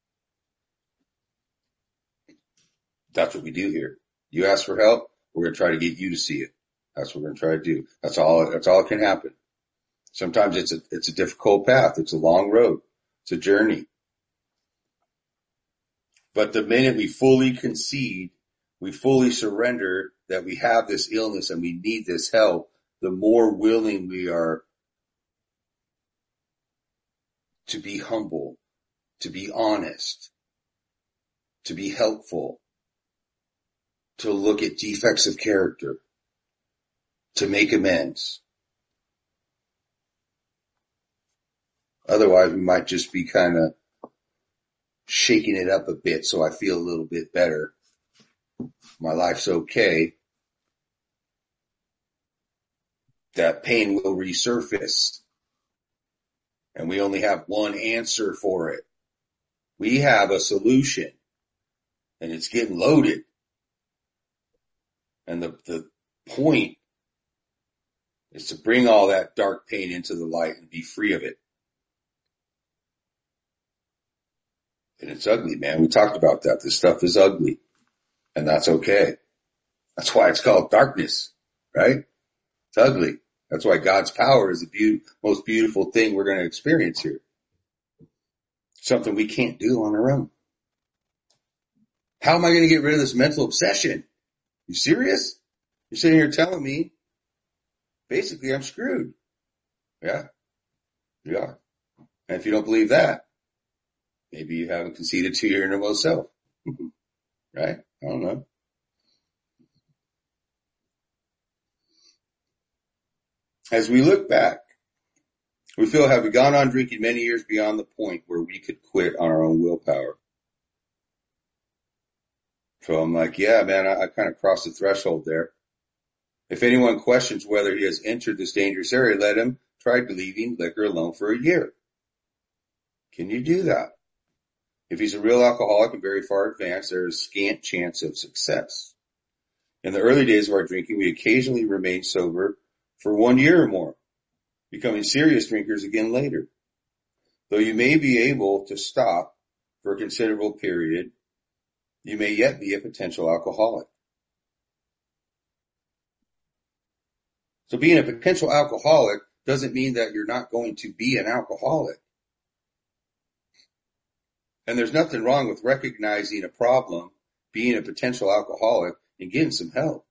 That's what we do here. You ask for help, we're going to try to get you to see it. That's what we're going to try to do. That's all, that's all that can happen. Sometimes it's a, it's a difficult path. It's a long road. It's a journey. But the minute we fully concede, we fully surrender that we have this illness and we need this help, the more willing we are to be humble, to be honest, to be helpful, to look at defects of character, to make amends. Otherwise, we might just be kind of shaking it up a bit so I feel a little bit better. My life's okay. that pain will resurface. And we only have one answer for it. We have a solution, and it's getting loaded. And the, the point is to bring all that dark pain into the light and be free of it. And it's ugly, man. We talked about that. This stuff is ugly, and that's okay. That's why it's called darkness, right? It's ugly. That's why God's power is the be- most beautiful thing we're going to experience here. Something we can't do on our own. How am I going to get rid of this mental obsession? You serious? You're sitting here telling me, basically, I'm screwed. Yeah, you are. And if you don't believe that, maybe you haven't conceded to your innermost self. Right? I don't know. As we look back, we feel, have we gone on drinking many years beyond the point where we could quit on our own willpower? So I'm like, yeah, man, I, I kind of crossed the threshold there. If anyone questions whether he has entered this dangerous area, let him try leaving liquor alone for a year. Can you do that? If he's a real alcoholic and very far advanced, there is scant chance of success. In the early days of our drinking, we occasionally remained sober for one year or more, becoming serious drinkers again later. Though you may be able to stop for a considerable period, you may yet be a potential alcoholic. So being a potential alcoholic doesn't mean that you're not going to be an alcoholic. And there's nothing wrong with recognizing a problem, being a potential alcoholic, and getting some help.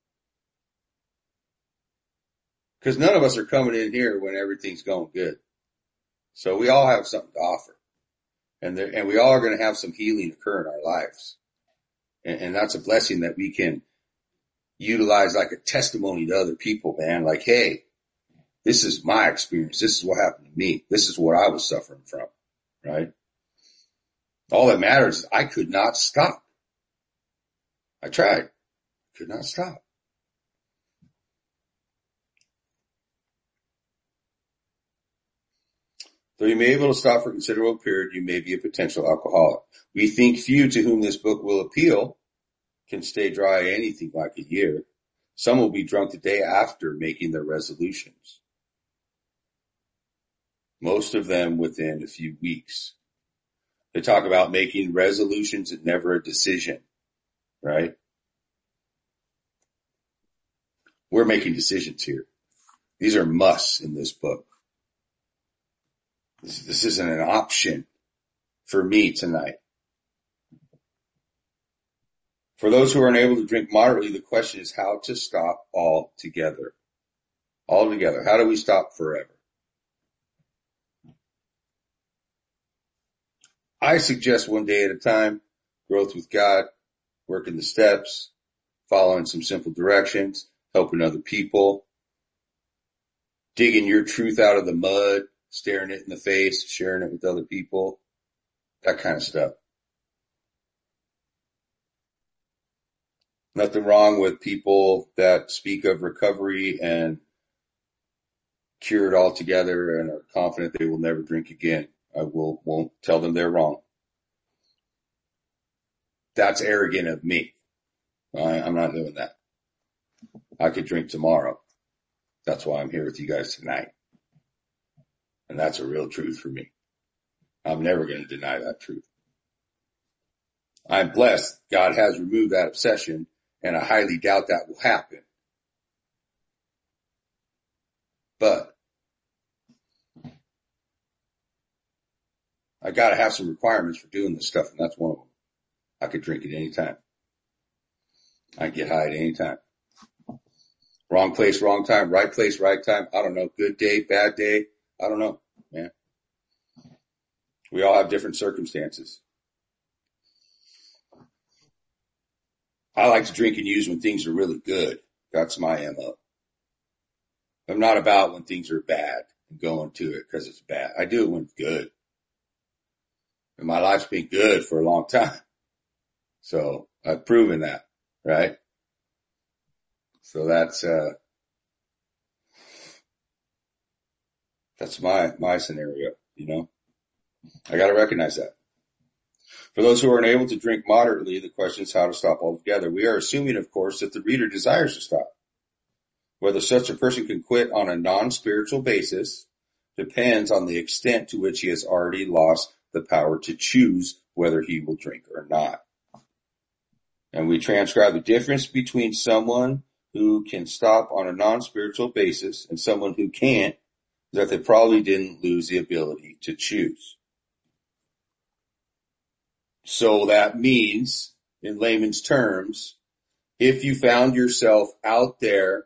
Because none of us are coming in here when everything's going good. So we all have something to offer. And there, and we all are going to have some healing occur in our lives. And, and that's a blessing that we can utilize like a testimony to other people, man. Like, hey, this is my experience. This is what happened to me. This is what I was suffering from, right? All that matters is I could not stop. I tried. Could not stop. Though you may be able to stop for a considerable period, you may be a potential alcoholic. We think few to whom this book will appeal can stay dry anything like a year. Some will be drunk the day after making their resolutions. Most of them within a few weeks. They talk about making resolutions and never a decision, right? We're making decisions here. These are musts in this book. This, this isn't an option for me tonight. For those who are unable to drink moderately, the question is how to stop altogether. Altogether. How do we stop forever? I suggest one day at a time, growth with God, working the steps, following some simple directions, helping other people, digging your truth out of the mud, staring it in the face, sharing it with other people, that kind of stuff. Nothing wrong with people that speak of recovery and cured altogether and are confident they will never drink again. I will, won't tell them they're wrong. That's arrogant of me. I, I'm not doing that. I could drink tomorrow. That's why I'm here with you guys tonight. And that's a real truth for me. I'm never going to deny that truth. I'm blessed. God has removed that obsession, and I highly doubt that will happen. But I got to have some requirements for doing this stuff, and that's one of them. I could drink at any time. I can get high at any time. Wrong place, wrong time, right place, right time. I don't know. Good day, bad day. I don't know, man. We all have different circumstances. I like to drink and use when things are really good. That's my M O. I'm not about when things are bad and going to it because it's bad. I do it when it's good. And my life's been good for a long time. So I've proven that, right? So that's, uh, That's my, my scenario, you know. I got to recognize that. For those who are unable to drink moderately, the question is how to stop altogether. We are assuming, of course, that the reader desires to stop. Whether such a person can quit on a non-spiritual basis depends on the extent to which he has already lost the power to choose whether he will drink or not. And we transcribe the difference between someone who can stop on a non-spiritual basis and someone who can't, is that they probably didn't lose the ability to choose. So that means, in layman's terms, if you found yourself out there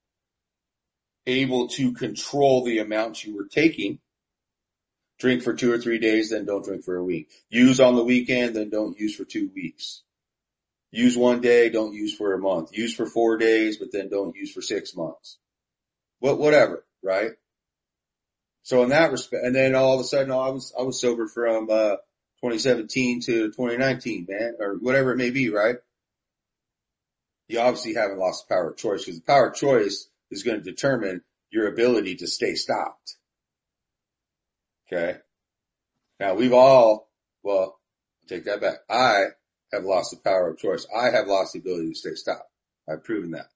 able to control the amounts you were taking, drink for two or three days, then don't drink for a week. Use on the weekend, then don't use for two weeks. Use one day, don't use for a month. Use for four days, but then don't use for six months. What, whatever, right? So in that respect, and then all of a sudden, oh, I was, I was sober from, uh, twenty seventeen to twenty nineteen, man, or whatever it may be, right? You obviously haven't lost the power of choice, because the power of choice is going to determine your ability to stay stopped. Okay. Now we've all, well, take that back. I have lost the power of choice. I have lost the ability to stay stopped. I've proven that.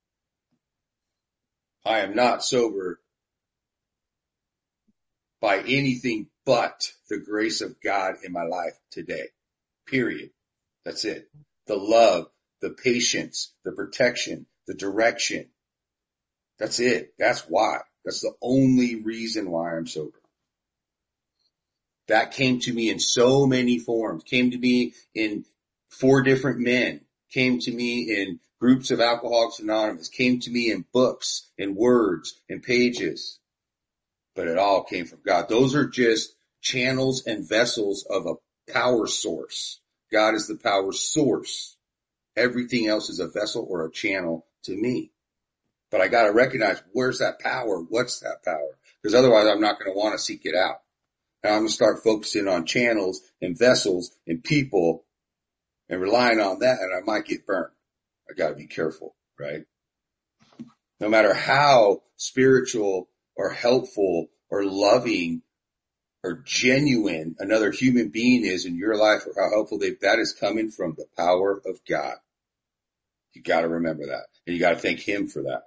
I am not sober by anything but the grace of God in my life today. Period. That's it. The love, the patience, the protection, the direction. That's it. That's why. That's the only reason why I'm sober. That came to me in so many forms, came to me in four different men, came to me in groups of Alcoholics Anonymous, came to me in books, in words, in pages. But it all came from God. Those are just channels and vessels of a power source. God is the power source. Everything else is a vessel or a channel to me. But I got to recognize, where's that power? What's that power? Because otherwise I'm not going to want to seek it out. And I'm going to start focusing on channels and vessels and people and relying on that, and I might get burned. I got to be careful, right? No matter how spiritual or helpful or loving or genuine another human being is in your life, or how helpful they, that is coming from the power of God. You got to remember that, and you got to thank Him for that.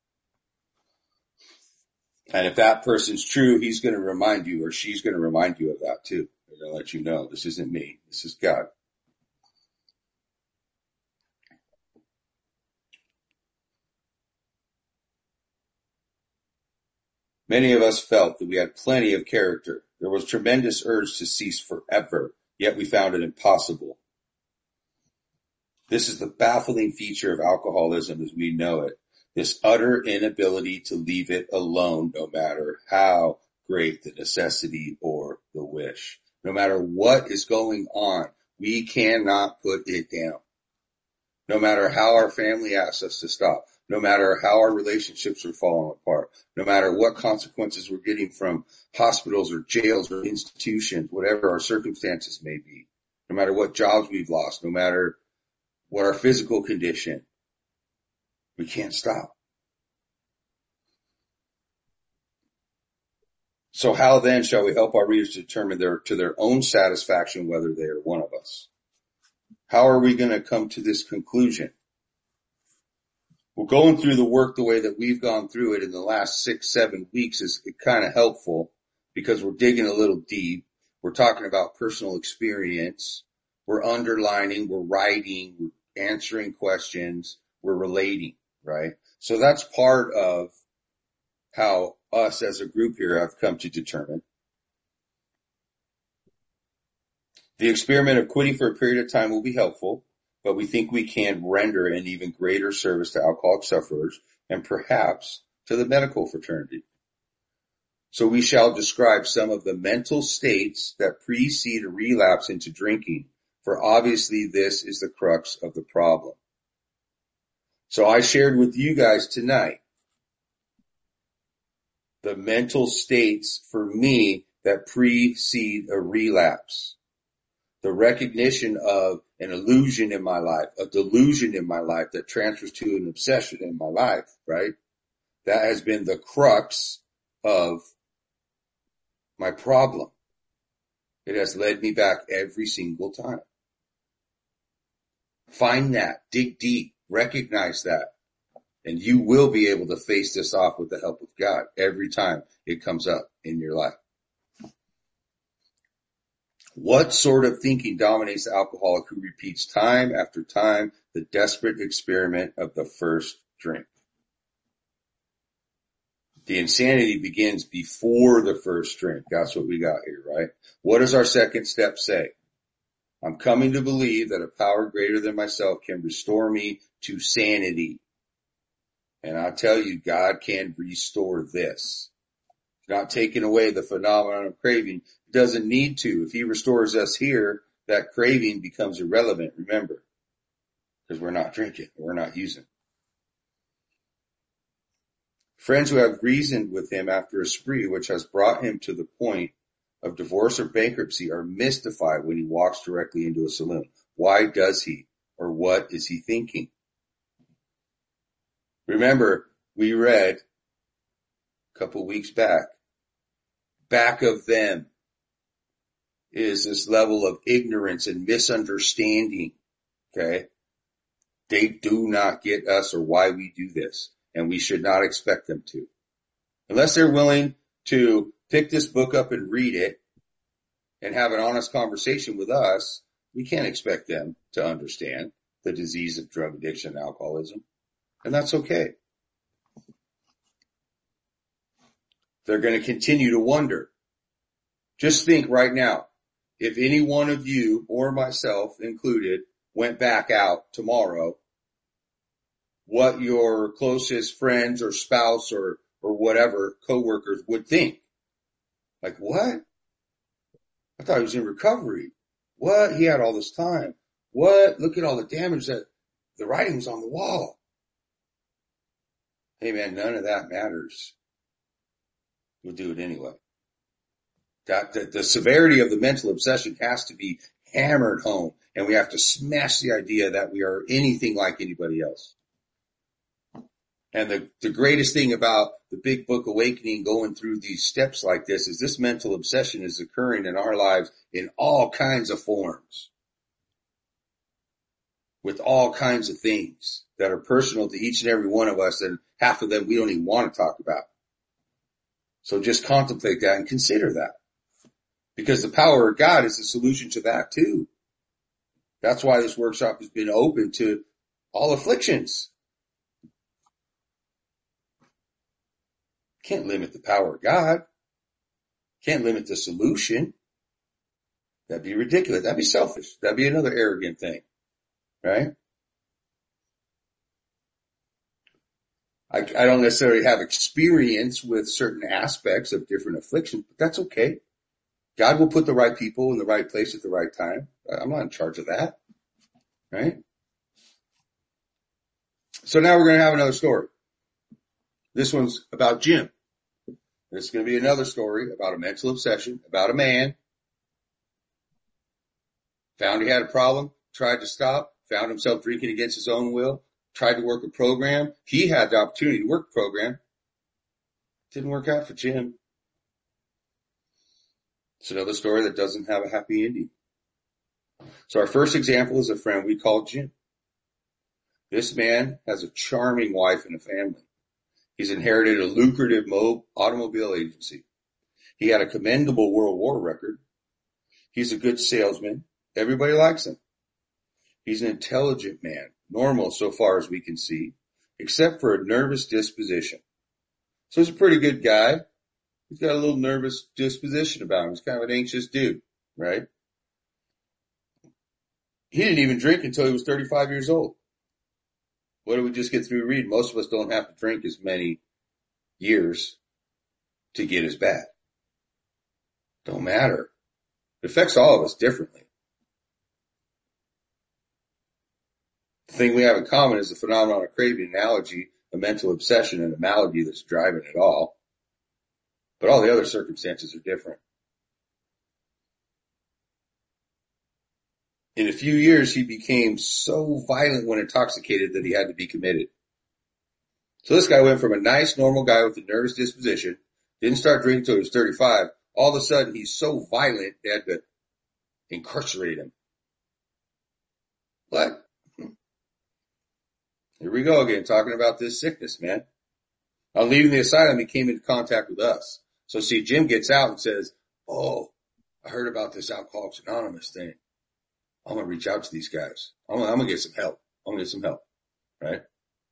And if that person's true, he's going to remind you, or she's going to remind you of that too. They're going to let you know, this isn't me, this is God. Many of us felt that we had plenty of character. There was tremendous urge to cease forever, yet we found it impossible. This is the baffling feature of alcoholism as we know it. This utter inability to leave it alone, no matter how great the necessity or the wish. No matter what is going on, we cannot put it down. No matter how our family asks us to stop, no matter how our relationships are falling apart, no matter what consequences we're getting from hospitals or jails or institutions, whatever our circumstances may be, no matter what jobs we've lost, no matter what our physical condition, we can't stop. So how then shall we help our readers determine their, to their own satisfaction whether they are one of us? How are we going to come to this conclusion? Well, going through the work the way that we've gone through it in the last six, seven weeks is kind of helpful because we're digging a little deep. We're talking about personal experience. We're underlining, we're writing, we're answering questions, we're relating, right? So that's part of how us as a group here have come to determine. The experiment of quitting for a period of time will be helpful, but we think we can render an even greater service to alcoholic sufferers and perhaps to the medical fraternity. So we shall describe some of the mental states that precede a relapse into drinking, for obviously this is the crux of the problem. So I shared with you guys tonight the mental states for me that precede a relapse. The recognition of an illusion in my life, a delusion in my life that transfers to an obsession in my life, right? That has been the crux of my problem. It has led me back every single time. Find that, dig deep, recognize that, and you will be able to face this off with the help of God every time it comes up in your life. What sort of thinking dominates the alcoholic who repeats time after time the desperate experiment of the first drink? The insanity begins before the first drink. That's what we got here, right? What does our second step say? I'm coming to believe that a power greater than myself can restore me to sanity. And I tell you, God can restore this. Not taking away the phenomenon of craving. It doesn't need to. If he restores us here, that craving becomes irrelevant, remember. Because we're not drinking. We're not using. Friends who have reasoned with him after a spree which has brought him to the point of divorce or bankruptcy are mystified when he walks directly into a saloon. Why does he? Or what is he thinking? Remember, we read a couple weeks back, back of them is this level of ignorance and misunderstanding, okay? They do not get us or why we do this, and we should not expect them to. Unless they're willing to pick this book up and read it and have an honest conversation with us, we can't expect them to understand the disease of drug addiction and alcoholism. And that's okay. They're going to continue to wonder. Just think right now, if any one of you or myself included went back out tomorrow, what your closest friends or spouse or, or whatever coworkers would think. Like, what? I thought he was in recovery. What? He had all this time. What? Look at all the damage that the writing was on the wall. Hey man, none of that matters. We'll do it anyway. That, the, the severity of the mental obsession has to be hammered home, and we have to smash the idea that we are anything like anybody else. And the, the greatest thing about the Big Book Awakening going through these steps like this is this mental obsession is occurring in our lives in all kinds of forms, with all kinds of things that are personal to each and every one of us, and half of them we don't even want to talk about. So just contemplate that and consider that. Because the power of God is the solution to that too. That's why this workshop has been open to all afflictions. Can't limit the power of God. Can't limit the solution. That'd be ridiculous. That'd be selfish. That'd be another arrogant thing. Right? I, I don't necessarily have experience with certain aspects of different afflictions, but that's okay. God will put the right people in the right place at the right time. I'm not in charge of that. Right? So now we're going to have another story. This one's about Jim. This is going to be another story about a mental obsession, about a man. Found he had a problem, tried to stop, found himself drinking against his own will, tried to work a program. He had the opportunity to work a program. Didn't work out for Jim. It's another story that doesn't have a happy ending. So our first example is a friend we call Jim. This man has a charming wife and a family. He's inherited a lucrative automobile agency. He had a commendable World War record. He's a good salesman. Everybody likes him. He's an intelligent man, normal so far as we can see, except for a nervous disposition. So he's a pretty good guy. He's got a little nervous disposition about him. He's kind of an anxious dude, right? He didn't even drink until he was thirty-five years old. What did we just get through reading? Most of us don't have to drink as many years to get as bad. Don't matter. It affects all of us differently. The thing we have in common is the phenomenon of craving, an allergy, a mental obsession, and a malady that's driving it all. But all the other circumstances are different. In a few years, he became so violent when intoxicated that he had to be committed. So this guy went from a nice, normal guy with a nervous disposition, didn't start drinking until he was thirty-five, all of a sudden he's so violent they had to incarcerate him. What? Here we go again, talking about this sickness, man. On leaving the asylum, he came into contact with us. So see, Jim gets out and says, oh, I heard about this Alcoholics Anonymous thing. I'm going to reach out to these guys. I'm going, I'm going to get some help. I'm going to get some help. Right?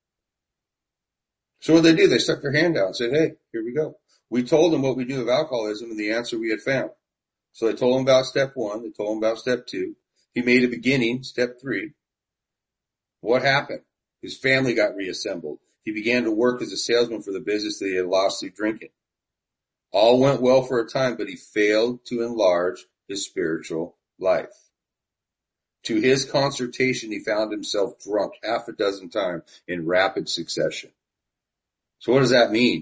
So what they do, they stuck their hand out and said, hey, here we go. We told them what we knew of alcoholism and the answer we had found. So they told him about step one. They told him about step two. He made a beginning, step three. What happened? His family got reassembled. He began to work as a salesman for the business that he had lost through drinking. All went well for a time, but he failed to enlarge his spiritual life. To his consternation, he found himself drunk half a dozen times in rapid succession. So what does that mean?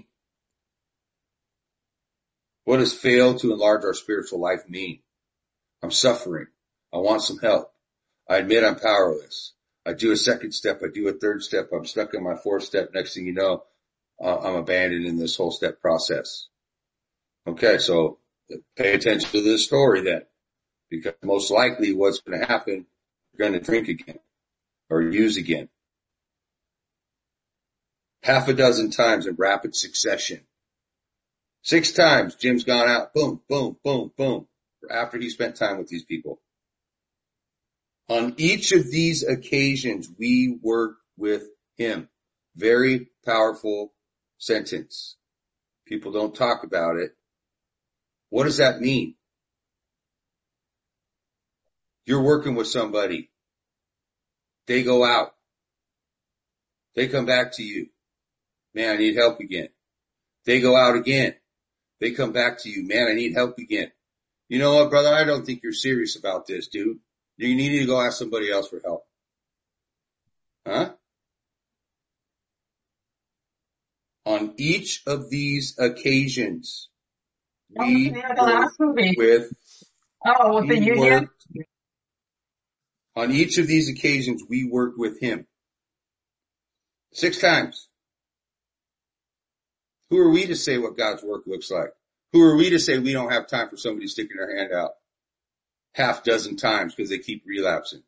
What does fail to enlarge our spiritual life mean? I'm suffering. I want some help. I admit I'm powerless. I do a second step. I do a third step. I'm stuck in my fourth step. Next thing you know, uh, I'm abandoned in this whole step process. Okay, so pay attention to this story then, because most likely what's going to happen, you're going to drink again or use again. Half a dozen times in rapid succession. Six times Jim's gone out, boom, boom, boom, boom, after he spent time with these people. On each of these occasions, we worked with him. Very powerful sentence. People don't talk about it. What does that mean? You're working with somebody. They go out. They come back to you. Man, I need help again. They go out again. They come back to you. Man, I need help again. You know what, brother? I don't think you're serious about this, dude. You need to go ask somebody else for help. Huh? On each of these occasions, we worked with, oh, with the union? Worked, on each of these occasions, we worked with him. Six times. Who are we to say what God's work looks like? Who are we to say we don't have time for somebody sticking their hand out half dozen times because they keep relapsing?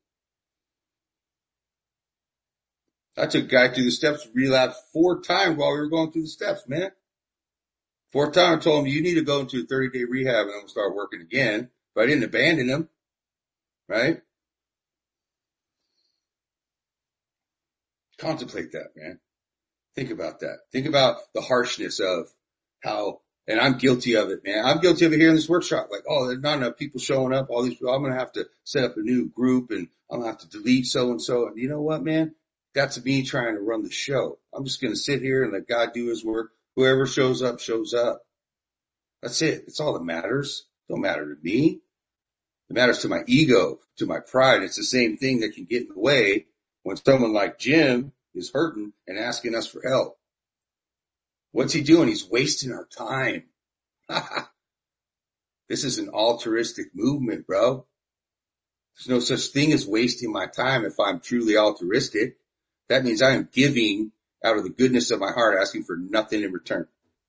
I took a guy through the steps, relapsed four times while we were going through the steps, man. Fourth time I told him, you need to go into a thirty-day rehab and I'm going to start working again. But I didn't abandon him, right? Contemplate that, man. Think about that. Think about the harshness of how, and I'm guilty of it, man. I'm guilty of it here in this workshop. Like, oh, there's not enough people showing up. All these people, I'm going to have to set up a new group and I'm going to have to delete so-and-so. And you know what, man? That's me trying to run the show. I'm just going to sit here and let God do his work. Whoever shows up, shows up. That's it. It's all that matters. It don't matter to me. It matters to my ego, to my pride. It's the same thing that can get in the way when someone like Jim is hurting and asking us for help. What's he doing? He's wasting our time. This is an altruistic movement, bro. There's no such thing as wasting my time if I'm truly altruistic. That means I am giving out of the goodness of my heart, asking for nothing in return.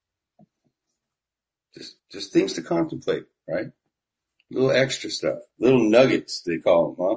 Just, just things to contemplate, right? Little extra stuff, little nuggets, they call them, huh?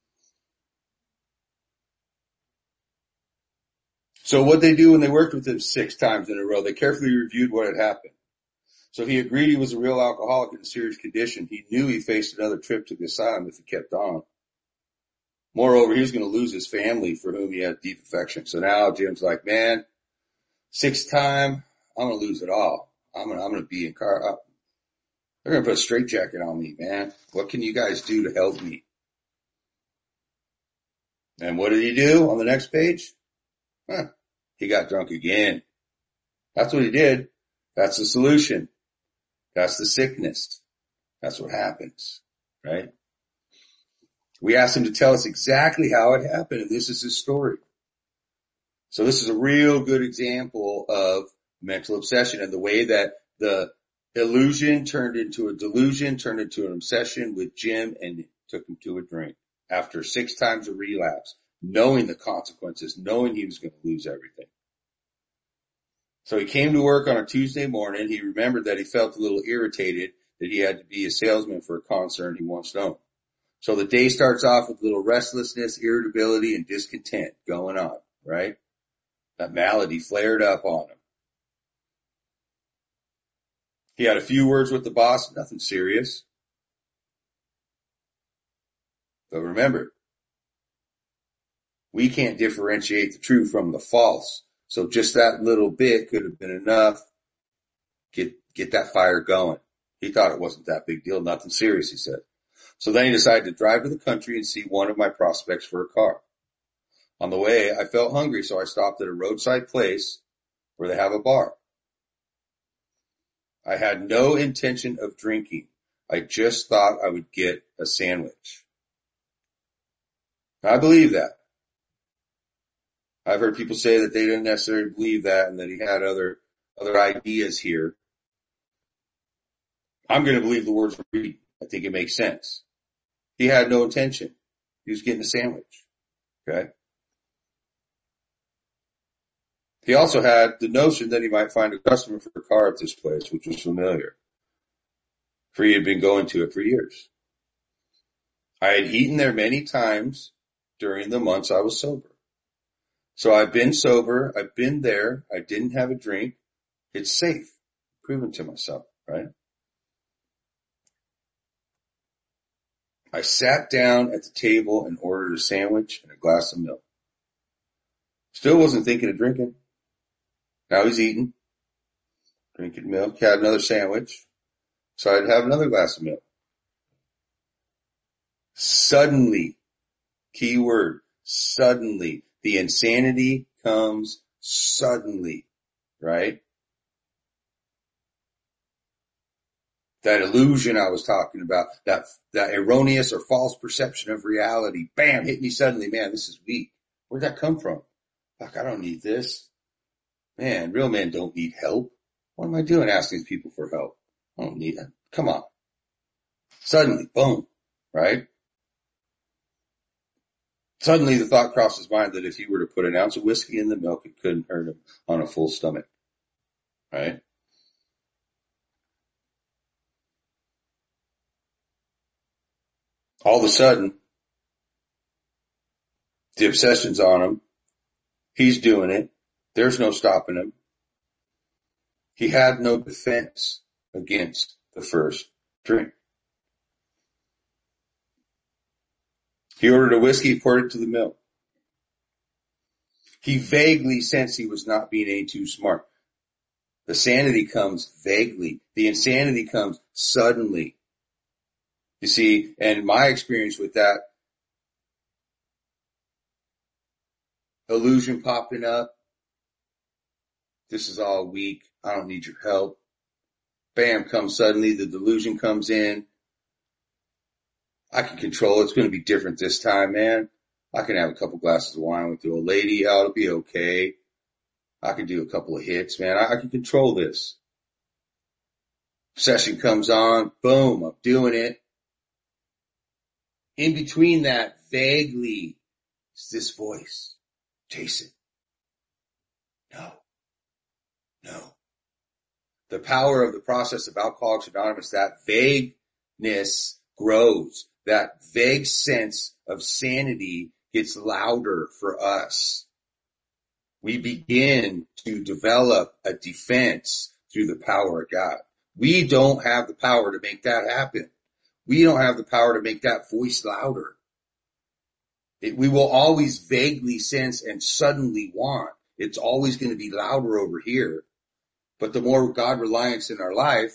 So what they do when they worked with him six times in a row, they carefully reviewed what had happened. So he agreed he was a real alcoholic in a serious condition. He knew he faced another trip to the asylum if he kept on. Moreover, he was going to lose his family for whom he had deep affection. So now Jim's like, man, sixth time, I'm going to lose it all. I'm going to, I'm going to be in car. They're going to put a straitjacket on me, man. What can you guys do to help me? And what did he do on the next page? Huh. He got drunk again. That's what he did. That's the solution. That's the sickness. That's what happens, right? We asked him to tell us exactly how it happened, and this is his story. So this is a real good example of mental obsession and the way that the illusion turned into a delusion, turned into an obsession with Jim and took him to a drink after six times a relapse, knowing the consequences, knowing he was going to lose everything. So he came to work on a Tuesday morning. He remembered that he felt a little irritated that he had to be a salesman for a concern he once known. So the day starts off with a little restlessness, irritability, and discontent going on, right? That malady flared up on him. He had a few words with the boss, nothing serious. But remember, we can't differentiate the true from the false. So just that little bit could have been enough. Get, get that fire going. He thought it wasn't that big deal, nothing serious, he said. So then he decided to drive to the country and see one of my prospects for a car. On the way, I felt hungry, so I stopped at a roadside place where they have a bar. I had no intention of drinking. I just thought I would get a sandwich. I believe that. I've heard people say that they didn't necessarily believe that and that he had other, other ideas here. I'm going to believe the words of read. I think it makes sense. He had no intention. He was getting a sandwich. Okay. He also had the notion that he might find a customer for a car at this place, which was familiar, for he had been going to it for years. I had eaten there many times during the months I was sober. So I've been sober. I've been there. I didn't have a drink. It's safe. Proven to myself, right? I sat down at the table and ordered a sandwich and a glass of milk. Still wasn't thinking of drinking. Now he's eating, drinking milk. He had another sandwich. So I'd have another glass of milk. Suddenly, key word, suddenly, the insanity comes suddenly, right? That illusion I was talking about, that, that erroneous or false perception of reality, bam, hit me suddenly. Man, this is weak. Where'd that come from? Fuck, I don't need this. Man, real men don't need help. What am I doing asking people for help? I don't need it. Come on. Suddenly, boom, right? Suddenly the thought crossed his mind that if he were to put an ounce of whiskey in the milk, it couldn't hurt him on a full stomach, right? All of a sudden, the obsession's on him. He's doing it. There's no stopping him. He had no defense against the first drink. He ordered a whiskey, poured it to the milk. He vaguely sensed he was not being any too smart. The sanity comes vaguely. The insanity comes suddenly. You see, and my experience with that illusion popping up, this is all weak. I don't need your help. Bam, comes suddenly. The delusion comes in. I can control it. It's going to be different this time, man. I can have a couple glasses of wine with the old lady. Oh, it'll be okay. I can do a couple of hits, man. I, I can control this. Session comes on. Boom, I'm doing it. In between that, vaguely, is this voice. Jason. No. No. The power of the process of Alcoholics Anonymous, that vagueness grows. That vague sense of sanity gets louder for us. We begin to develop a defense through the power of God. We don't have the power to make that happen. We don't have the power to make that voice louder. It, we will always vaguely sense and suddenly want. It's always going to be louder over here. But the more God reliance in our life,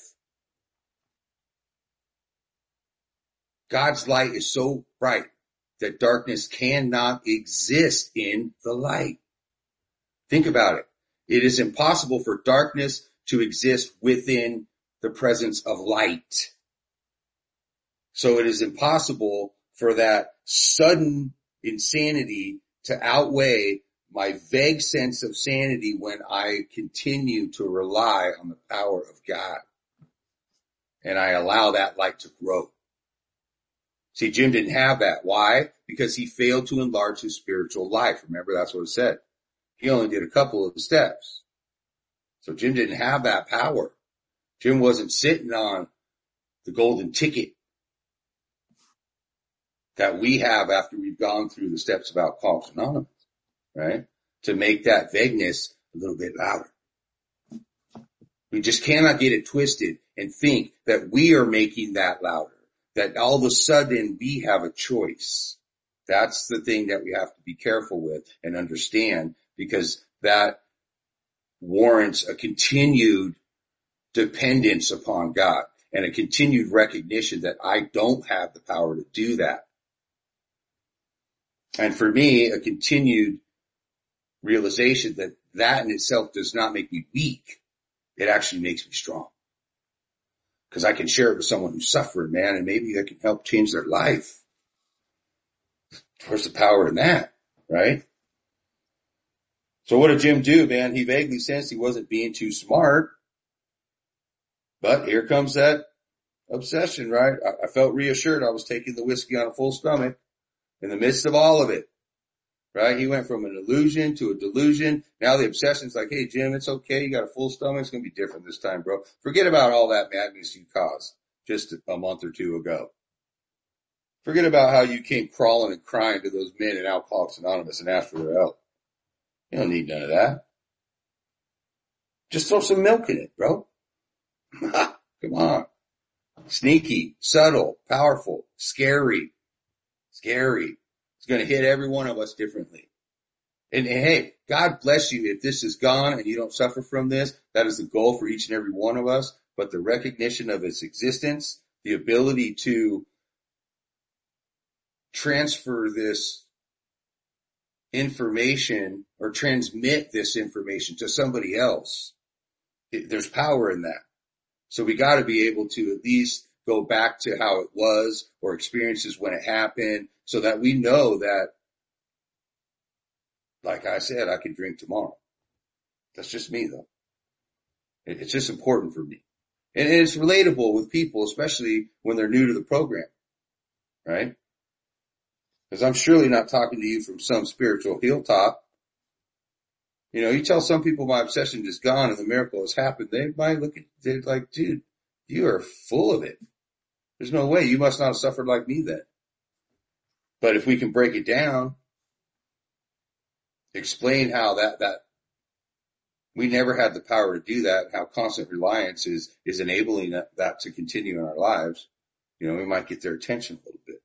God's light is so bright that darkness cannot exist in the light. Think about it. It is impossible for darkness to exist within the presence of light. So it is impossible for that sudden insanity to outweigh my vague sense of sanity when I continue to rely on the power of God. And I allow that light to grow. See, Jim didn't have that. Why? Because he failed to enlarge his spiritual life. Remember, that's what it said. He only did a couple of the steps. So Jim didn't have that power. Jim wasn't sitting on the golden ticket that we have after we've gone through the steps of Alcoholics Anonymous, right? To make that vagueness a little bit louder. We just cannot get it twisted and think that we are making that louder, that all of a sudden we have a choice. That's the thing that we have to be careful with and understand, because that warrants a continued dependence upon God and a continued recognition that I don't have the power to do that. And for me, a continued realization that that in itself does not make me weak. It actually makes me strong. Because I can share it with someone who's suffering, man, and maybe I can help change their life. Where's the power in that, right? So what did Jim do, man? He vaguely sensed he wasn't being too smart. But here comes that obsession, right? I, I felt reassured I was taking the whiskey on a full stomach in the midst of all of it, right? He went from an illusion to a delusion. Now the obsession's like, hey, Jim, it's okay. You got a full stomach. It's going to be different this time, bro. Forget about all that madness you caused just a month or two ago. Forget about how you came crawling and crying to those men in Alcoholics Anonymous and asked for their help. You don't need none of that. Just throw some milk in it, bro. Come on. Sneaky, subtle, powerful, scary, scary. It's going to hit every one of us differently. And, and hey, God bless you if this is gone and you don't suffer from this. That is the goal for each and every one of us. But the recognition of its existence, the ability to transfer this information or transmit this information to somebody else, it, there's power in that. So we got to be able to at least go back to how it was or experiences when it happened so that we know that, like I said, I could drink tomorrow. That's just me though. It's just important for me. And it's relatable with people, especially when they're new to the program, right? Because I'm surely not talking to you from some spiritual hilltop. You know, you tell some people my obsession is gone and the miracle has happened, they might look at it like, dude, you are full of it. There's no way. You must not have suffered like me then. But if we can break it down, explain how that, that we never had the power to do that, how constant reliance is, is enabling that, that to continue in our lives, you know, we might get their attention a little bit.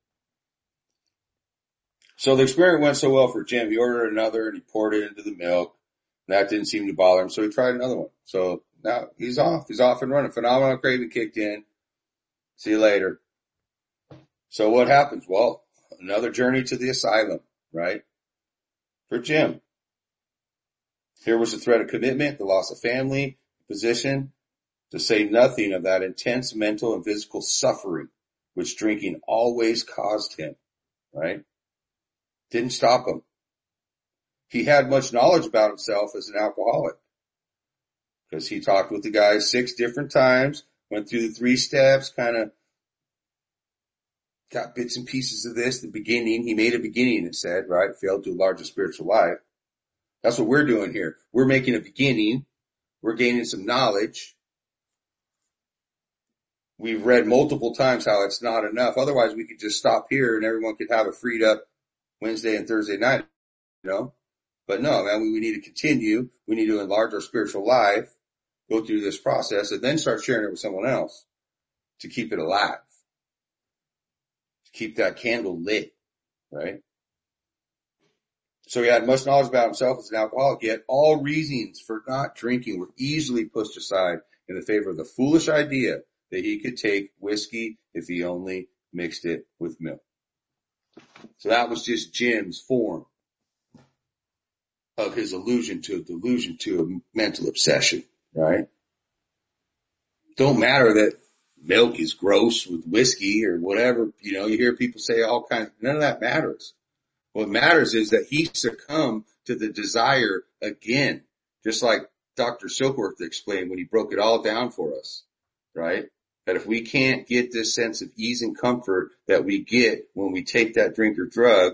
So the experiment went so well for Jim. He ordered another and he poured it into the milk. That didn't seem to bother him, so he tried another one. So now he's off. He's off and running. Phenomenal craving kicked in. See you later. So what happens? Well, another journey to the asylum, right? For Jim. Here was the threat of commitment, the loss of family, position, to say nothing of that intense mental and physical suffering which drinking always caused him, right? Didn't stop him. He had much knowledge about himself as an alcoholic because he talked with the guy six different times, went through the three steps, kind of got bits and pieces of this, the beginning. He made a beginning, it said, right? Failed to enlarge a spiritual life. That's what we're doing here. We're making a beginning. We're gaining some knowledge. We've read multiple times how it's not enough. Otherwise, we could just stop here and everyone could have a freed up Wednesday and Thursday night, you know? But no, man, we, we need to continue. We need to enlarge our spiritual life, go through this process, and then start sharing it with someone else to keep it alive, to keep that candle lit, right? So he had much knowledge about himself as an alcoholic, yet all reasons for not drinking were easily pushed aside in the favor of the foolish idea that he could take whiskey if he only mixed it with milk. So that was just Jim's form of his illusion to a delusion to a mental obsession, right? Don't matter that milk is gross with whiskey or whatever, you know, you hear people say all kinds, none of that matters. What matters is that he succumbed to the desire again, just like Doctor Silkworth explained when he broke it all down for us, right? That if we can't get this sense of ease and comfort that we get when we take that drink or drug,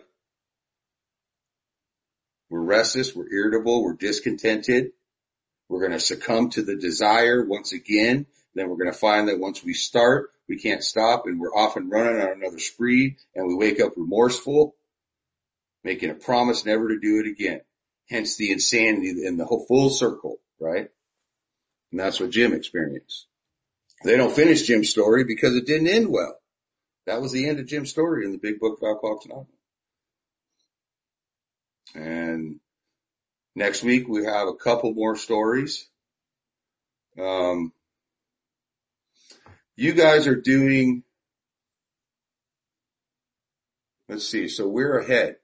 we're restless, we're irritable, we're discontented. We're going to succumb to the desire once again. Then we're going to find that once we start, we can't stop, and we're off and running on another spree, and we wake up remorseful, making a promise never to do it again. Hence the insanity in the whole full circle, right? And that's what Jim experienced. They don't finish Jim's story because it didn't end well. That was the end of Jim's story in the Big Book of Alcoholics Anonymous. And next week we have a couple more stories. Um, you guys are doing, let's see, so we're ahead.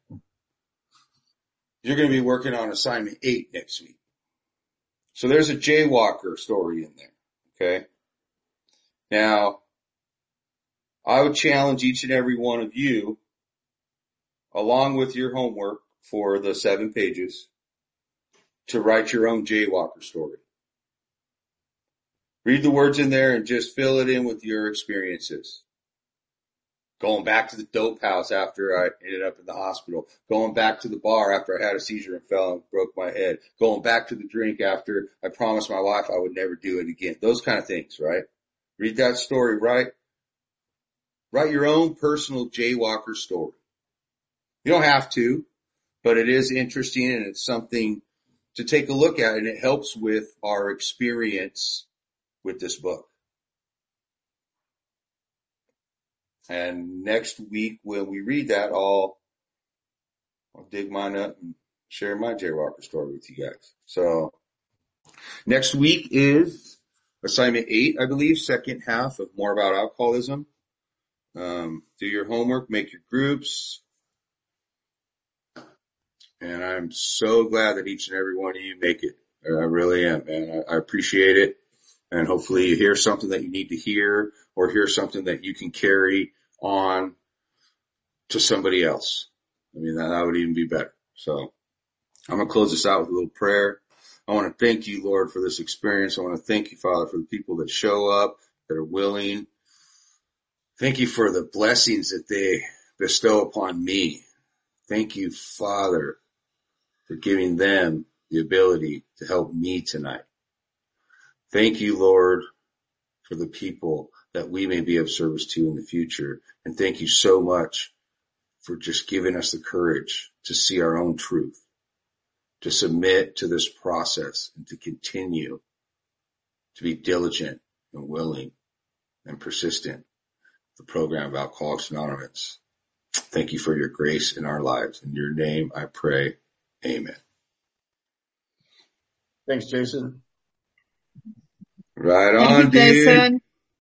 You're going to be working on assignment eight next week. So there's a jaywalker story in there. Okay. Now, I would challenge each and every one of you, along with your homework for the seven pages, to write your own jaywalker story. Read the words in there and just fill it in with your experiences. Going back to the dope house after I ended up in the hospital. Going back to the bar after I had a seizure and fell and broke my head. Going back to the drink after I promised my wife I would never do it again. Those kind of things, right? Read that story, right? Write your own personal jaywalker story. You don't have to, but it is interesting and it's something to take a look at, and it helps with our experience with this book. And next week when we read that, I'll, I'll dig mine up and share my jaywalker story with you guys. So next week is assignment eight, I believe, second half of More About Alcoholism. Um, do your homework, make your groups. And I'm so glad that each and every one of you make it. I really am, man. I, I appreciate it. And hopefully you hear something that you need to hear, or hear something that you can carry on to somebody else. I mean, that, that would even be better. So I'm going to close this out with a little prayer. I want to thank you, Lord, for this experience. I want to thank you, Father, for the people that show up, that are willing. Thank you for the blessings that they bestow upon me. Thank you, Father, for giving them the ability to help me tonight. Thank you, Lord, for the people that we may be of service to in the future. And thank you so much for just giving us the courage to see our own truth, to submit to this process, and to continue to be diligent and willing and persistent. The program of Alcoholics Anonymous. Thank you for your grace in our lives. In your name I pray. Amen. Thanks, Jason. Right Thank on, you, dude. Jason.